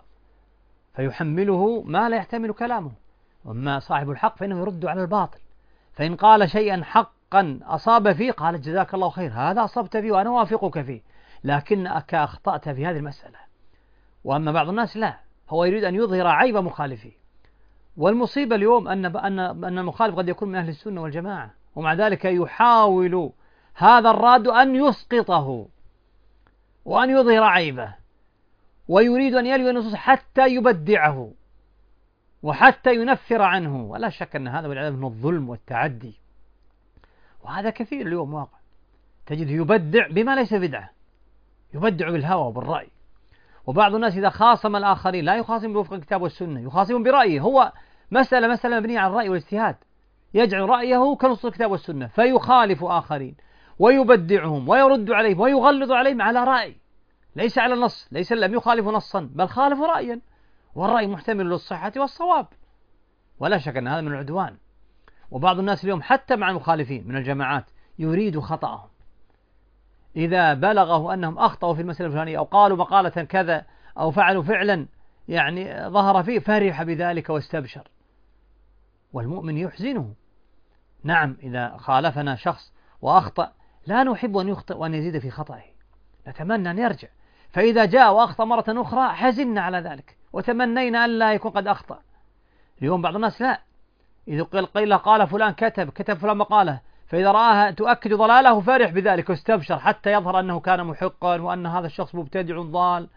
[SPEAKER 1] فيحمله ما لا يحتمل كلامه. وأما صاحب الحق فإنه يرد على الباطل، فإن قال شيئا حقا أصاب فيه قال جزاك الله خير، هذا أصبت فيه وأنا وافقك فيه، لكنك أخطأت في هذه المسألة. وأما بعض الناس لا، هو يريد أن يظهر عيب مخالفه. والمصيبة اليوم أن المخالف قد يكون من أهل السنة والجماعة، ومع ذلك يحاول هذا الراد أن يسقطه وأن يظهر عيبه، ويريد أن يلوي النصوص حتى يبدعه وحتى ينفر عنه. ولا شك أن هذا والعياذ من الظلم والتعدي، وهذا كثير اليوم واقع، تجد يبدع بما ليس بدعة، يبدع بالهوى وبالرأي. وبعض الناس إذا خاصم الآخرين لا يخاصم بوفق الكتاب والسنة، يخاصم برأيه، هو مسألة مبنية على الرأي والاجتهاد، يجعل رأيه كنص الكتاب والسنة، فيخالف آخرين ويبدعهم ويرد عليهم ويغلظ عليهم على رأي ليس على النص، لم يخالف نصا بل خالف رأيا، والرأي محتمل للصحة والصواب. ولا شك أن هذا من العدوان. وبعض الناس اليوم حتى مع المخالفين من الجماعات يريد خطأهم، إذا بلغه أنهم أخطأوا في المسألة الفلانية أو قالوا مقالة كذا أو فعلوا فعلا يعني ظهر فيه فرح بذلك واستبشر. والمؤمن يحزنه، نعم إذا خالفنا شخص وأخطأ لا نحب أن يخطئ وأن يزيد في خطأه، نتمنى أن يرجع، فإذا جاء وأخطأ مرة أخرى حزننا على ذلك وتمنينا أن لا يكون قد أخطأ. اليوم بعض الناس لا، إذا قال فلان كتب فلان مقالة، فإذا رآها تؤكد ضلاله فرح بذلك واستبشر حتى يظهر أنه كان محقا وأن هذا الشخص مبتدع ضال.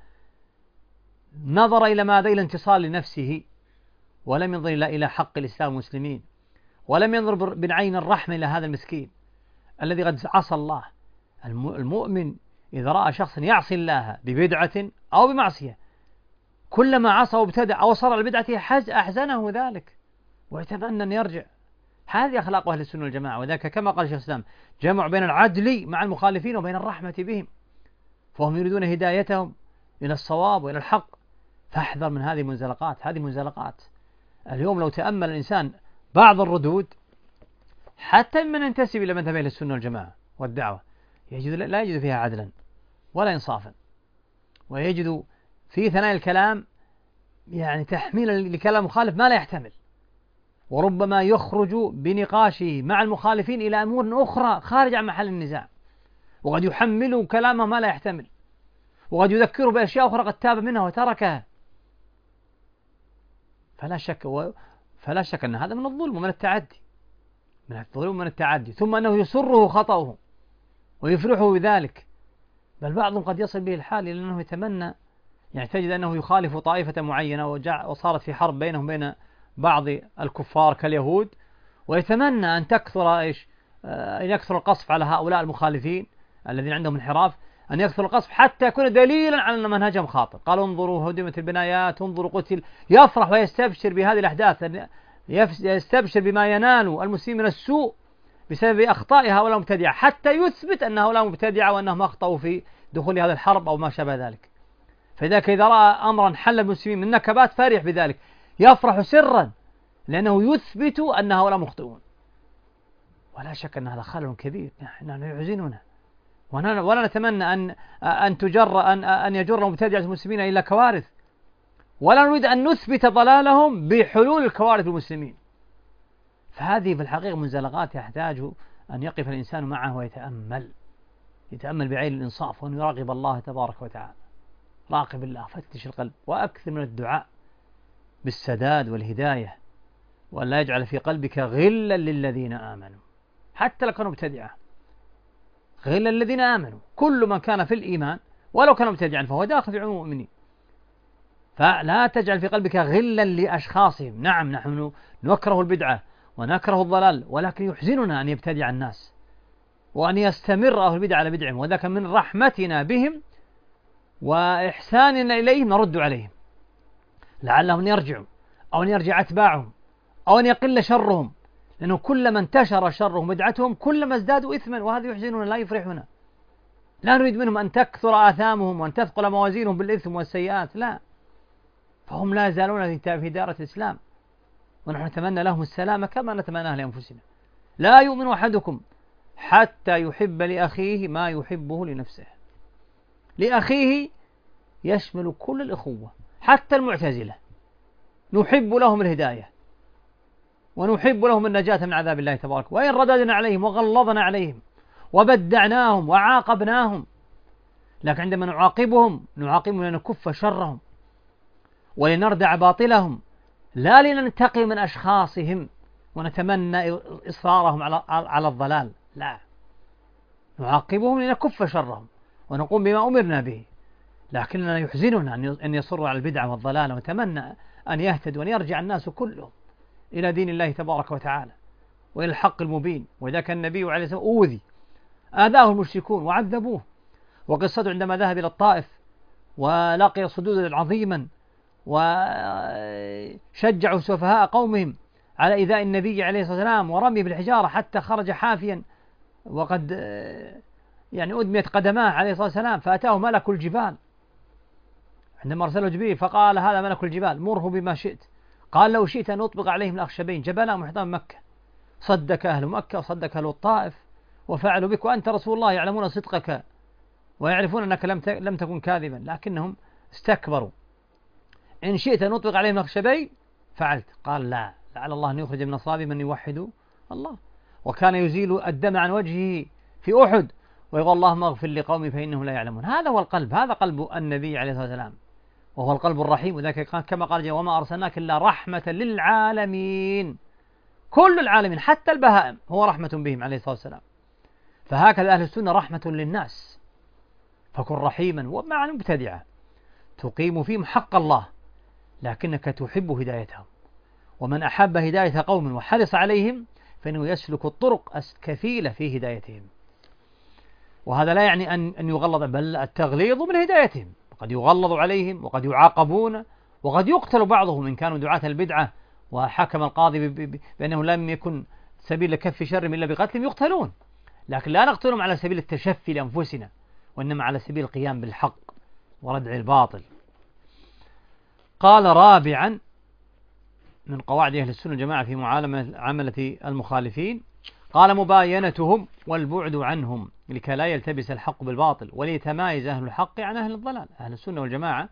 [SPEAKER 1] نظر إلى ماذا؟ إلى انتصار لنفسه، ولم ينظر إلى حق الإسلام والمسلمين، ولم ينظر بعين الرحمة إلى هذا المسكين الذي قد عصى الله. المؤمن إذا رأى شخصا يعصي الله ببدعة أو بمعصية، كلما عصى وابتدع أو صار البدعة أحزنه ذلك ويتمنى أن يرجع. هذه أخلاق أهل السنة والجماعة. وذلك كما قال شيخ الإسلام جمع بين العدل مع المخالفين وبين الرحمة بهم، فهم يريدون هدايتهم إلى الصواب وإلى الحق. فاحذر من هذه المنزلقات. اليوم لو تأمل الإنسان بعض الردود حتى من ينتسب إلى مذهب أهل السنة والجماعة والدعوة لا يجد فيها عدلا ولا إنصافا، ويجد في ثناء الكلام يعني تحميلا لكلام مخالف ما لا يحتمل، وربما يخرج بنقاشه مع المخالفين إلى أمور أخرى خارج عن محل النزاع، وقد يحمل كلامه ما لا يحتمل، وقد يذكره بأشياء أخرى قد تاب منها وتركها. فلا شك فلا شك أن هذا من الظلم ومن التعدي، من الظلم ومن التعدي، ثم أنه يسره خطأه ويفرحه بذلك، بل بعضهم قد يصل به الحال إلى أنه يتمنى، يعني تجد أنه يخالف طائفة معينة وصارت في حرب بينهم بين بعض الكفار كاليهود، ويتمنى أن تكثر أن يكثر القصف على هؤلاء المخالفين الذين عندهم انحراف، أن يكثر القصف حتى يكون دليلا على أن منهجهم خاطئ. قالوا انظروا هدمت البنايات، انظروا قتل، يفرح ويستبشر بهذه الأحداث، يستبشر بما ينال المسلمين من السوء بسبب أخطاء هؤلاء المبتدعة، حتى يثبت أن هؤلاء مبتدعة وأنهم أخطأوا في دخول هذا الحرب أو ما شابه ذلك. فإذا رأى أمرا حل المسلمين من نكبات فرح بذلك، يفرح سرا لأنه يثبت أن هؤلاء مخطئون. ولا شك أن هذا خلل كبير، نحن يحزننا، ولا نتمنى أن يجر مبتدعة المسلمين إلى كوارث، ولا نريد أن نثبت ضلالهم بحلول الكوارث المسلمين. فهذه في الحقيقة منزلقات يحتاج أن يقف الإنسان معه ويتأمل بعين الإنصاف، وأن يراقب الله تبارك وتعالى. راقب الله، فتش القلب، وأكثر من الدعاء بالسداد والهداية، وأن لا يجعل في قلبك غلا للذين آمنوا حتى لو كانوا مبتدعة. غلا للذين آمنوا، كل من كان في الإيمان ولو كان مبتدعا فهو داخل في عموم المؤمنين. فلا تجعل في قلبك غلا لأشخاصهم. نعم، نحن نكره البدعة ونكره الضلال، ولكن يحزننا أن يبتدع الناس وأن يستمر أهل البدع على بدعهم، وذاك من رحمتنا بهم وإحساننا إليهم نرد عليهم لعلهم يرجعوا، أو أن يرجع أتباعهم، أو أن يقل شرهم، لأنه كلما انتشر شرهم بدعتهم كلما ازدادوا إثما، وهذا يحزننا لا يفرحنا. لا نريد منهم أن تكثر آثامهم وأن تثقل موازينهم بالإثم والسيئات، لا، فهم لا يزالون في دائرة الإسلام، ونحن نتمنى لهم السلامة كما نتمناه لأنفسنا. لا يؤمن أحدكم حتى يحب لأخيه ما يحبه لنفسه. لأخيه يشمل كل الإخوة حتى المعتزلة، نحب لهم الهداية ونحب لهم النجاة من عذاب الله تبارك، وإن رددنا عليهم وغلظنا عليهم وبدعناهم وعاقبناهم، لكن عندما نعاقبهم لنكف شرهم ولنردع باطلهم، لا لننتقم من أشخاصهم ونتمنى إصرارهم على الضلال، لا، نعاقبهم لنكف شرهم ونقوم بما أمرنا به. لكننا يحزننا أن يصروا على البدعة والضلال، ونتمنى أن يهتدوا وأن يرجع الناس كلهم إلى دين الله تبارك وتعالى وإلى الحق المبين. وإذا كان النبي عليه الصلاة والسلام أوذي، آذاه المشركون وعذبوه، وقصته عندما ذهب إلى الطائف ولقي صدودا عظيما وشجعوا سفهاء قومهم على إيذاء النبي عليه الصلاة والسلام ورمي بالحجارة حتى خرج حافيا وقد أدميت قدماه عليه الصلاة والسلام، فأتاه ملك الجبال عندما أرسله جبريل فقال هذا ملك الجبال مره بما شئت. قال لو شئت أن أطبق عليهم الأخشبين جبلا محيطان مكة، صدك أهل مكة وصدك أهل الطائف وفعلوا بك، وأنت رسول الله يعلمون صدقك ويعرفون أنك لم تكن كاذبا، لكنهم استكبروا. إن شئت أن أطبق عليهم الأخشبين فعلت. قال لا، لعل الله أن يخرج من أصلاب من يوحد الله. وكان يزيل الدم عن وجهه في أحد ويقول اللهم اغفر لقومي فإنهم لا يعلمون. هذا هو القلب، هذا قلب النبي عليه الصلاة والسلام، وهو القلب الرحيم. وذلك كما قال جل وما أرسلناك إلا رحمة للعالمين، كل العالمين حتى البهائم هو رحمة بهم عليه الصلاة والسلام. فهكذا أهل السنة رحمة للناس، فكن رحيما ومع المبتدعة تقيم فيهم حق الله، لكنك تحب هدايتهم. ومن أحب هداية قوم وحرص عليهم فإنه يسلك الطرق الكفيلة في هدايتهم. وهذا لا يعني أن يغلظ، بل التغليظ من هدايتهم، وقد يغلظ عليهم وقد يعاقبون وقد يقتل بعضهم إن كانوا دعاة البدعة وحكم القاضي بأنه لم يكن سبيل لكف شرهم إلا بقتلهم يقتلون، لكن لا نقتلهم على سبيل التشفي لأنفسنا، وإنما على سبيل القيام بالحق وردع الباطل. قال رابعا من قواعد أهل السنة والجماعة في معاملة المخالفين، قال مباينتهم والبعد عنهم لكي لا يلتبس الحق بالباطل وليتمايز أهل الحق عن أهل الضلال. أهل السنة والجماعة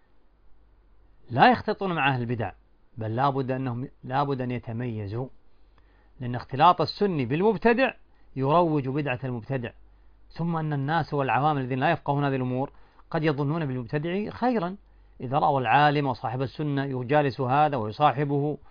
[SPEAKER 1] لا يختلطون مع أهل البدع، بل لابد أن يتميزوا، لأن اختلاط السني بالمبتدع يروج بدعة المبتدع. ثم أن الناس والعوام الذين لا يفقهون هذه الأمور قد يظنون بالمبتدع خيرا إذا رأوا العالم وصاحب السنة يجالس هذا ويصاحبه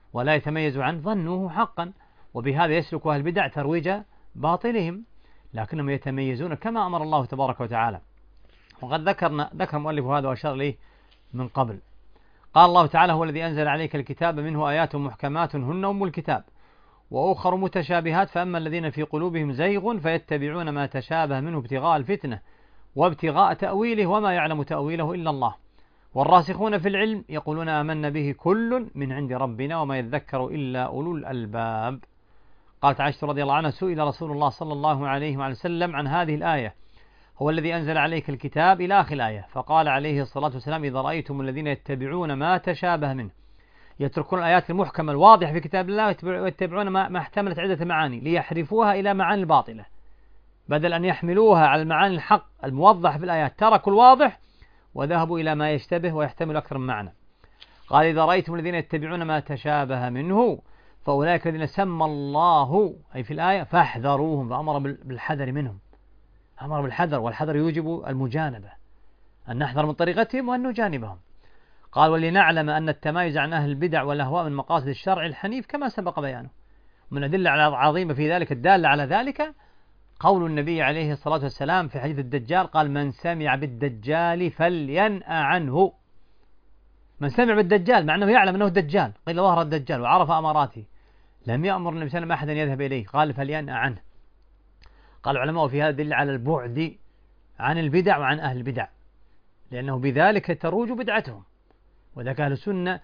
[SPEAKER 1] ولا يتميز عنه ظنوه حقا، وبهذا يسلك أهل البدع ترويج باطلهم، لكنهم يتميزون كما أمر الله تبارك وتعالى. وقد ذكر المؤلف هذا وأشار إليه من قبل. قال الله تعالى: هو الذي أنزل عليك الكتاب منه آيات محكمات هن أم الكتاب وأخر متشابهات، فأما الذين في قلوبهم زيغ فيتبعون ما تشابه منه ابتغاء الفتنة وابتغاء تأويله وما يعلم تأويله إلا الله، والراسخون في العلم يقولون آمنا به كل من عند ربنا وما يذكر إلا أولو الألباب. قالت عائشة رضي الله عنها: سئل رسول الله صلى الله عليه وسلم عن هذه الآية: هو الذي أنزل عليك الكتاب إلى آخر الآية، فقال عليه الصلاة والسلام: إذا رأيتم الذين يتبعون ما تشابه منه، يتركون الآيات المحكمة الواضحة في كتاب الله ويتبعون ما احتملت عدة معاني ليحرفوها إلى معاني الباطلة، بدل أن يحملوها على المعاني الحق الموضح في الآيات تركوا الواضح وذهبوا إلى ما يشتبه ويحتمل أكثر من معنى. قال: إذا رأيتم الذين يتبعون ما تشابه منه فأولئك الذين سمى الله، أي في الآية، فاحذروهم، فأمر بالحذر منهم، أمر بالحذر، والحذر يوجب المجانبة، أن نحذر من طريقتهم وأن نجانبهم. قال: ولنعلم أن التمايز عن أهل البدع والأهواء من مقاصد الشرع الحنيف كما سبق بيانه. من الأدلة العظيمة في ذلك الدالة على ذلك قول النبي عليه الصلاة والسلام في حديث الدجال، قال: من سمع بالدجال فلينأ عنه. من سمع بالدجال مع أنه يعلم أنه دجال، قيل ظهر الدجال وعرف أماراته، لم يأمر النبي صلى الله عليه وسلم أحدا يذهب إليه، قال: فلينأ عنه. قال العلماء في هذا دليل على البعد عن البدع وعن أهل البدع، لأنه بذلك تروج بدعتهم. وذاك أهل السنة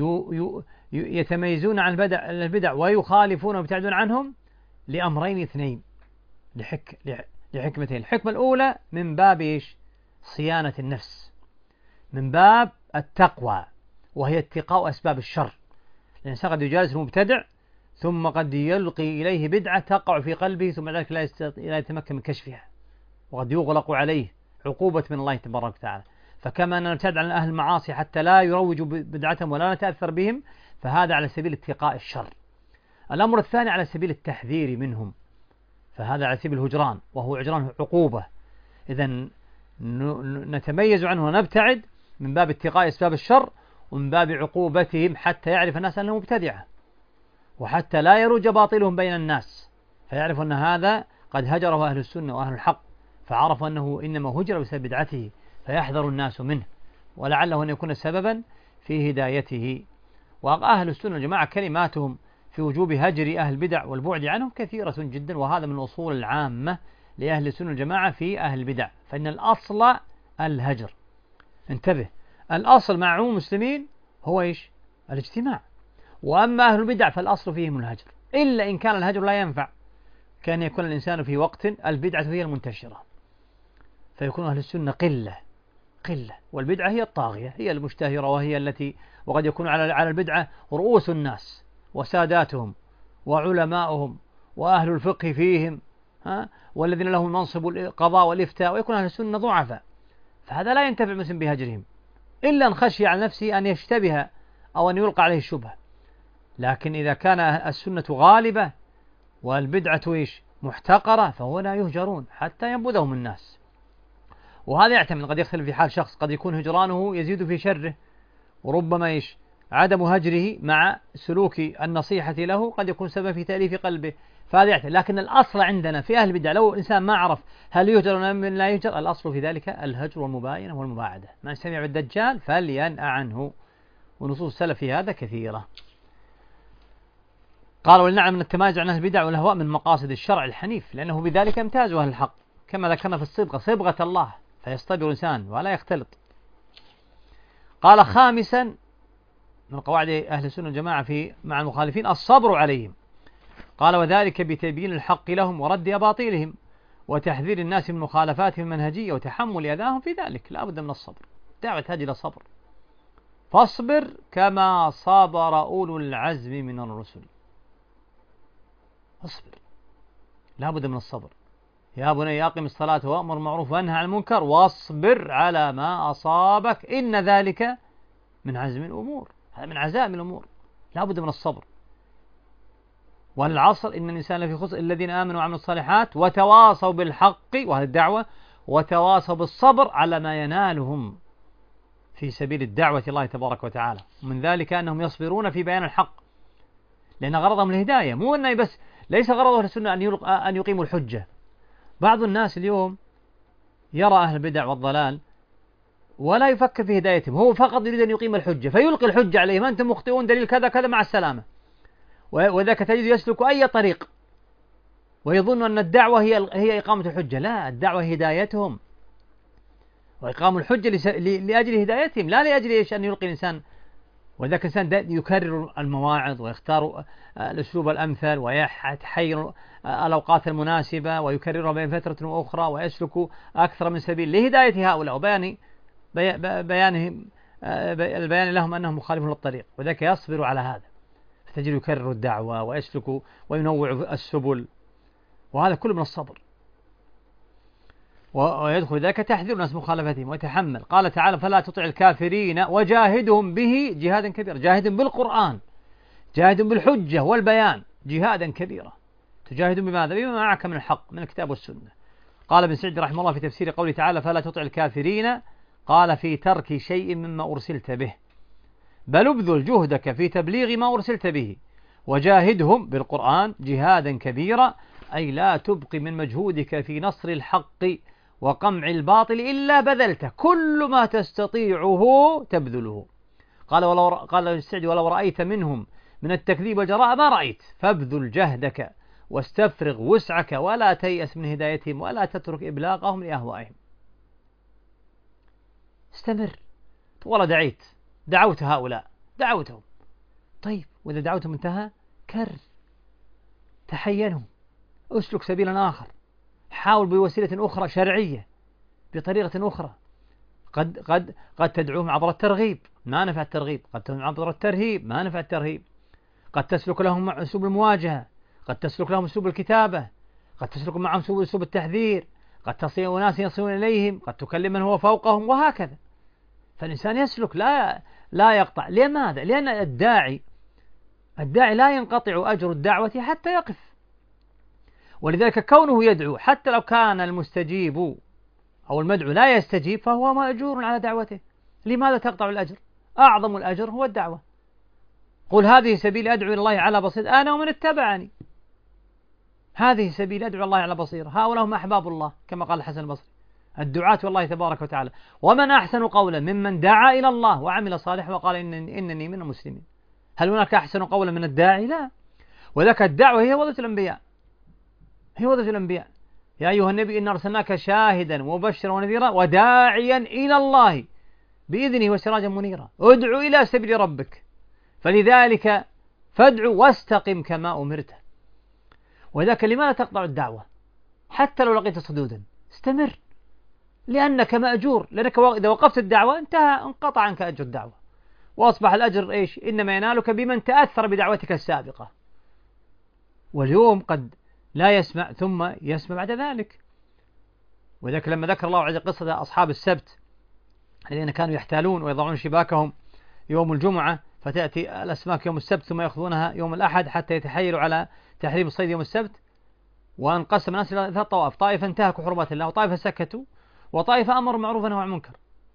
[SPEAKER 1] يتميزون عن البدع ويخالفون ويبتعدون عنهم لأمرين اثنين، لحكمتين. الحكمة الأولى من باب صيانة النفس، من باب التقوى، وهي اتقاء أسباب الشر. الإنسان قد يجالس المبتدع ثم قد يلقي إليه بدعة تقع في قلبه، ثم ذلك لا يتمكن من كشفها، وقد يغلق عليه عقوبة من الله تبارك وتعالى. فكما أننا نبتعد عن أهل المعاصي حتى لا يروجوا بدعتهم ولا نتأثر بهم، فهذا على سبيل اتقاء الشر. الأمر الثاني على سبيل التحذير منهم، فهذا على سبيل الهجران، وهو هجران عقوبة. إذن نتميز عنه ونبتعد من باب اتقاء أسباب الشر، ومن باب عقوبتهم حتى يعرف الناس أنهم مبتدعة، وحتى لا يروج باطلهم بين الناس، فيعرف أن هذا قد هجره أهل السنة وأهل الحق، فعرفوا أنه إنما هجر بسبب بدعته، فيحذر الناس منه، ولعله أن يكون سببا في هدايته. وأهل السنة والجماعة كلماتهم في وجوب هجر أهل البدع والبعد عنهم كثيرة جدا، وهذا من الأصول العامة لأهل السنة والجماعة في أهل البدع، فإن الأصل الهجر. انتبه، الأصل مع عموم المسلمين هو الاجتماع، وأما أهل البدع فالأصل فيهم الهجر، إلا إن كان الهجر لا ينفع، كان يكون الإنسان في وقت البدعة هي المنتشرة، فيكون أهل السنة قلة، والبدعة هي الطاغية، هي المشتهرة، وهي التي وقد يكون على البدعة رؤوس الناس وساداتهم وعلماؤهم وأهل الفقه فيهم، والذين لهم منصب القضاء والإفتاء، ويكون أهل السنة ضعفاء، فهذا لا ينتفع المسلم بهجرهم إلا أن خشي على نفسه أن يشتبه أو أن يلقى عليه الشبهة. لكن إذا كان السنة غالبة والبدعة محتقرة فهنا يهجرون حتى ينبذهم الناس. وهذا يعتمد، قد يختلف في حال شخص، قد يكون هجرانه يزيد في شره، وربما عدم هجره مع سلوك النصيحة له قد يكون سبب في تأليف قلبه، فهذا يعتمد. لكن الأصل عندنا في أهل البدع، لو الإنسان ما عرف هل يهجر أم لا يهجر، الأصل في ذلك الهجر والمباينة والمباعدة. من سمع بالدجال فلينأ عنه، ونصوص السلف في هذا كثيرة. قال: ولنعلم من التمايز عن أهل البدع والأهواء من مقاصد الشرع الحنيف، لأنه بذلك يمتاز أهل الحق، كما ذكرنا في الصبغة، صبغة الله، فيصطبر الإنسان ولا يختلط. قال: خامسا من قواعد أهل السنة والجماعة مع المخالفين الصبر عليهم. قال: وذلك بتبيين الحق لهم ورد أباطيلهم وتحذير الناس من مخالفاتهم المنهجية وتحمل أذاهم في ذلك. لا بد من الصبر، دعوة هذه إلى صبر، فاصبر كما صبر أولو العزم من الرسل. اصبر، لا بد من الصبر. يا بني أقم الصلاة وأمر بالمعروف وانهى عن المنكر واصبر على ما أصابك إن ذلك من عزم الأمور، هذا من عزائم الأمور، لا بد من الصبر. والعصر إن الإنسان لفي خسر الذين آمنوا وعملوا الصالحات وتواصوا بالحق، وهذه الدعوة، وتواصوا بالصبر على ما ينالهم في سبيل الدعوة الله تبارك وتعالى. ومن ذلك أنهم يصبرون في بيان الحق لأن غرضهم الهداية، مو أنه بس ليس غرض أهل السنة أن يقيموا الحجة. بعض الناس اليوم يرى أهل البدع والضلال ولا يفكر في هدايتهم، هو فقط يريد أن يقيم الحجة فيلقي الحجة عليهم، أنتم مخطئون دليل كذا كذا مع السلامة، وذاك تجد يسلك أي طريق ويظن أن الدعوة هي إقامة الحجة. لا، الدعوة هدايتهم وإقام الحجة لأجل هدايتهم، لا لأجل إيش أن يلقي الإنسان. وذاك الإنسان يكرر المواعظ ويختار الأسلوب الأمثل ويتحير الأوقات المناسبة ويكررها بين فترة وأخرى ويسلك أكثر من سبيل لهداية هؤلاء وبيان بيانهم البيان لهم أنهم مخالفون للطريق، وذاك يصبر على هذا فتجد يكرر الدعوة ويسلك وينوع السبل، وهذا كله من الصبر. ويدخل ذلك تحذير الناس مخالفتهم ويتحمل. قال تعالى: فلا تطع الكافرين وجاهدهم به جهادا كبيرا. جاهد بالقرآن، جاهد بالحجة والبيان جهادا كبيرا. تجاهد بماذا؟ بما معك من الحق من الكتاب والسنة. قال ابن سعد رحمه الله في تفسير قوله تعالى: فلا تطع الكافرين، قال: في ترك شيء مما أرسلت به، بل ابذل جهدك في تبليغ ما أرسلت به، وجاهدهم بالقرآن جهادا كبيرا، أي لا تبقي من مجهودك في نصر الحق وقمع الباطل إلا بذلته، كل ما تستطيعه تبذله. قال السعدي: ولو رأيت منهم من التكذيب والجراء ما رأيت، فابذل جهدك واستفرغ وسعك ولا تيأس من هدايتهم ولا تترك إبلاغهم لأهوائهم. استمر. والله دعوت هؤلاء، دعوتهم، طيب وإذا دعوتهم انتهى كر، تحينهم، أسلك سبيلا آخر، حاول بوسيلة أخرى شرعية، بطريقة أخرى. قد تدعوهم عبر الترغيب ما نفع الترغيب، قد تدعوهم عبر الترهيب ما نفع الترهيب، قد تسلك لهم أسلوب المواجهة، قد تسلك لهم أسلوب الكتابة، قد تسلك معهم أسلوب التحذير، قد تصل أناس يصلون إليهم، قد تكلم من هو فوقهم، وهكذا. فالإنسان يسلك لا يقطع. لماذا؟ لأن الداعي لا ينقطع أجر الدعوة حتى يقف، ولذلك كونه يدعو حتى لو كان المستجيب أو المدعو لا يستجيب فهو مأجور على دعوته. لماذا تقطع الأجر؟ أعظم الأجر هو الدعوة. قل هذه سبيل أدعو إلى الله على بصيرة أنا ومن اتبعني. هذه سبيل أدعو الله على بصيرة، هؤلاء هم أحباب الله كما قال الحسن البصري، الدعاة والله تبارك وتعالى. ومن أحسن قولا ممن دعا إلى الله وعمل صالحا وقال إنني من المسلمين. هل هناك أحسن قولا من الداعي؟ لا. وذاك الدعوة هي وظيفة الأنبياء، هي وظيفة الأنبياء. يا أيها النبي إن أرسلناك شاهدا ومبشرا ونذيرا وداعيا إلى الله بإذنه وسراجا منيرا، ادعو إلى سبيل ربك، فلذلك فادع واستقم كما أمرت. وذاك لماذا تقطع الدعوة حتى لو لقيت صدودا؟ استمر، لأنك مأجور، لأنك إذا وقفت الدعوة انقطع عنك أجر الدعوة، وأصبح الأجر إيش؟ إنما ينالك بمن تأثر بدعوتك السابقة. واليوم قد لا يسمع ثم يسمع بعد ذلك. وذلك لما ذكر الله عز وجل قصة أصحاب السبت الذين كانوا يحتالون ويضعون شباكهم يوم الجمعة، فتأتي الأسماك يوم السبت ثم يأخذونها يوم الأحد حتى يتحايلوا على تحريم الصيد يوم السبت. وانقسم الناس إلى ثلاث طوائف: طائفة انتهكوا حرمات الله، وطائفة سكتوا، وطائفة أمروا بالمعروف ونهوا عن المنكر.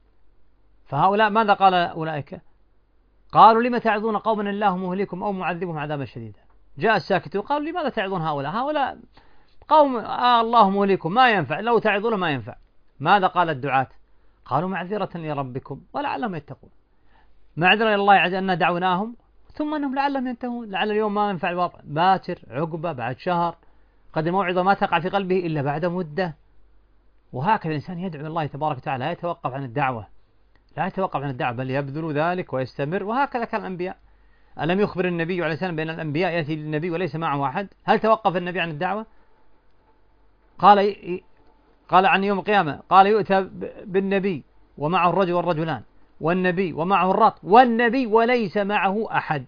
[SPEAKER 1] فهؤلاء ماذا قال أولئك؟ قالوا: لم تعظون قوما الله مهلكهم أو معذبهم عذابا شديدا. جاء الساكتون قالوا: لماذا تعظون هؤلاء قوم الله مهلكهم ما ينفع، لو تعظون ما ينفع. ماذا قال الدعاة؟ قالوا: معذرة لربكم ولعلهم يتقون. معذرة إلى الله عز وجل أن دعوناهم ثم أنهم لعلهم ينتهون، لعل اليوم ما ينفع الوضع، باكر عقبة بعد شهر، قد الموعظة ما تقع في قلبه إلا بعد مدة. وهكذا الإنسان يدعو الله تبارك وتعالى، لا يتوقف عن الدعوة، لا يتوقف عن الدعوة بل يبذل ذلك ويستمر. وهكذا كان الأنبياء. ألم يخبر النبي عليه السلام بأن الأنبياء يأتي للنبي وليس معه أحد؟ هل توقف النبي عن الدعوة؟ قال عن يوم القيامة، قال: يؤتى بالنبي ومعه الرجل والرجلان، والنبي ومعه الرهط، والنبي وليس معه أحد.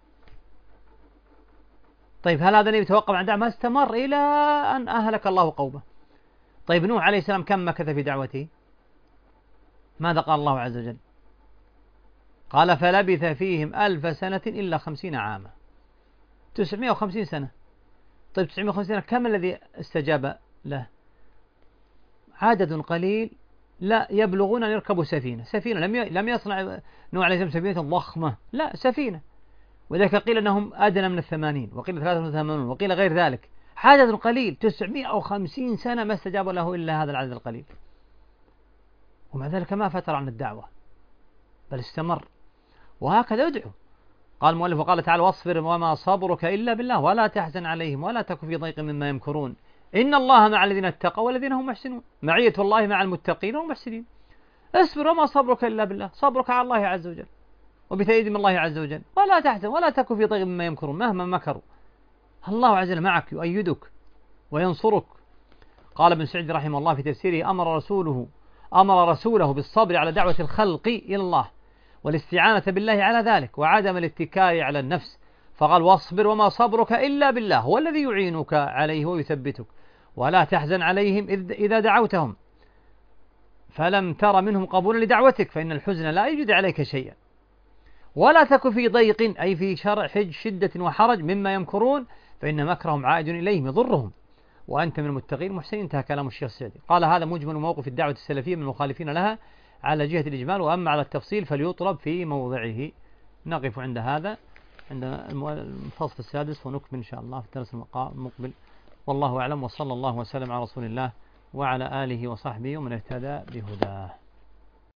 [SPEAKER 1] طيب هل هذا النبي توقف عن الدعوة؟ ما استمر إلى أن أهلك الله قومه. طيب نوح عليه السلام كم مكث في دعوته؟ ماذا قال الله عز وجل؟ قال: فلبث فيهم 1000 سنة إلا 50 عاما. 950 سنة. طيب 950 سنة كم الذي استجاب له؟ عدد قليل لا يبلغون أن يركبوا سفينة. لم يصنع نوح عليه السلام سفينة ضخمة، لا، سفينة. ولذلك قيل أنهم أدنى من 80 وقيل 83 وقيل غير ذلك. عدد قليل 950 سنة ما استجاب له إلا هذا العدد القليل، ومع ذلك ما فتر عن الدعوة بل استمر، وهكذا يدعو. قال المؤلف وقال تعالى واصبر وما صبرك إلا بالله ولا تحزن عليهم ولا تك في ضيق مما يمكرون إن الله مع الذين اتقوا والذين هم محسنون. معية الله مع المتقين والمحسنين. اصبر وما صبرك إلا بالله، صبرك على الله عز وجل وبتأييد من الله عز وجل، ولا تحزن ولا تك في ضيق مما يمكرون مهما مكروا، الله عز وجل معك يؤيدك وينصرك. قال ابن سعيد رحمه الله في تفسيره أمر رسوله بالصبر على دعوة الخلق إلى الله والاستعانة بالله على ذلك وعدم الاتكال على النفس، فقال واصبر وما صبرك إلا بالله هو الذي يعينك عليه ويثبتك، ولا تحزن عليهم إذا دعوتهم فلم تر منهم قبولا لدعوتك فإن الحزن لا يجد عليك شيئا، ولا تك في ضيق أي في شدة وحرج مما يمكرون فإن مكرهم عائد إليهم يضرهم وأنت من المتقين المحسنين. انتهى كلام الشيخ السعدي. قال هذا مجمل موقف الدعوة السلفية من المخالفين لها على جهة الإجمال، وأما على التفصيل فليطلب في موضعه. نقف عند هذا عند الفصل السادس ونكمل إن شاء الله في الدرس المقبل. والله أعلم، وصلى الله وسلم على رسول الله وعلى آله وصحبه ومن اهتدى بهداه.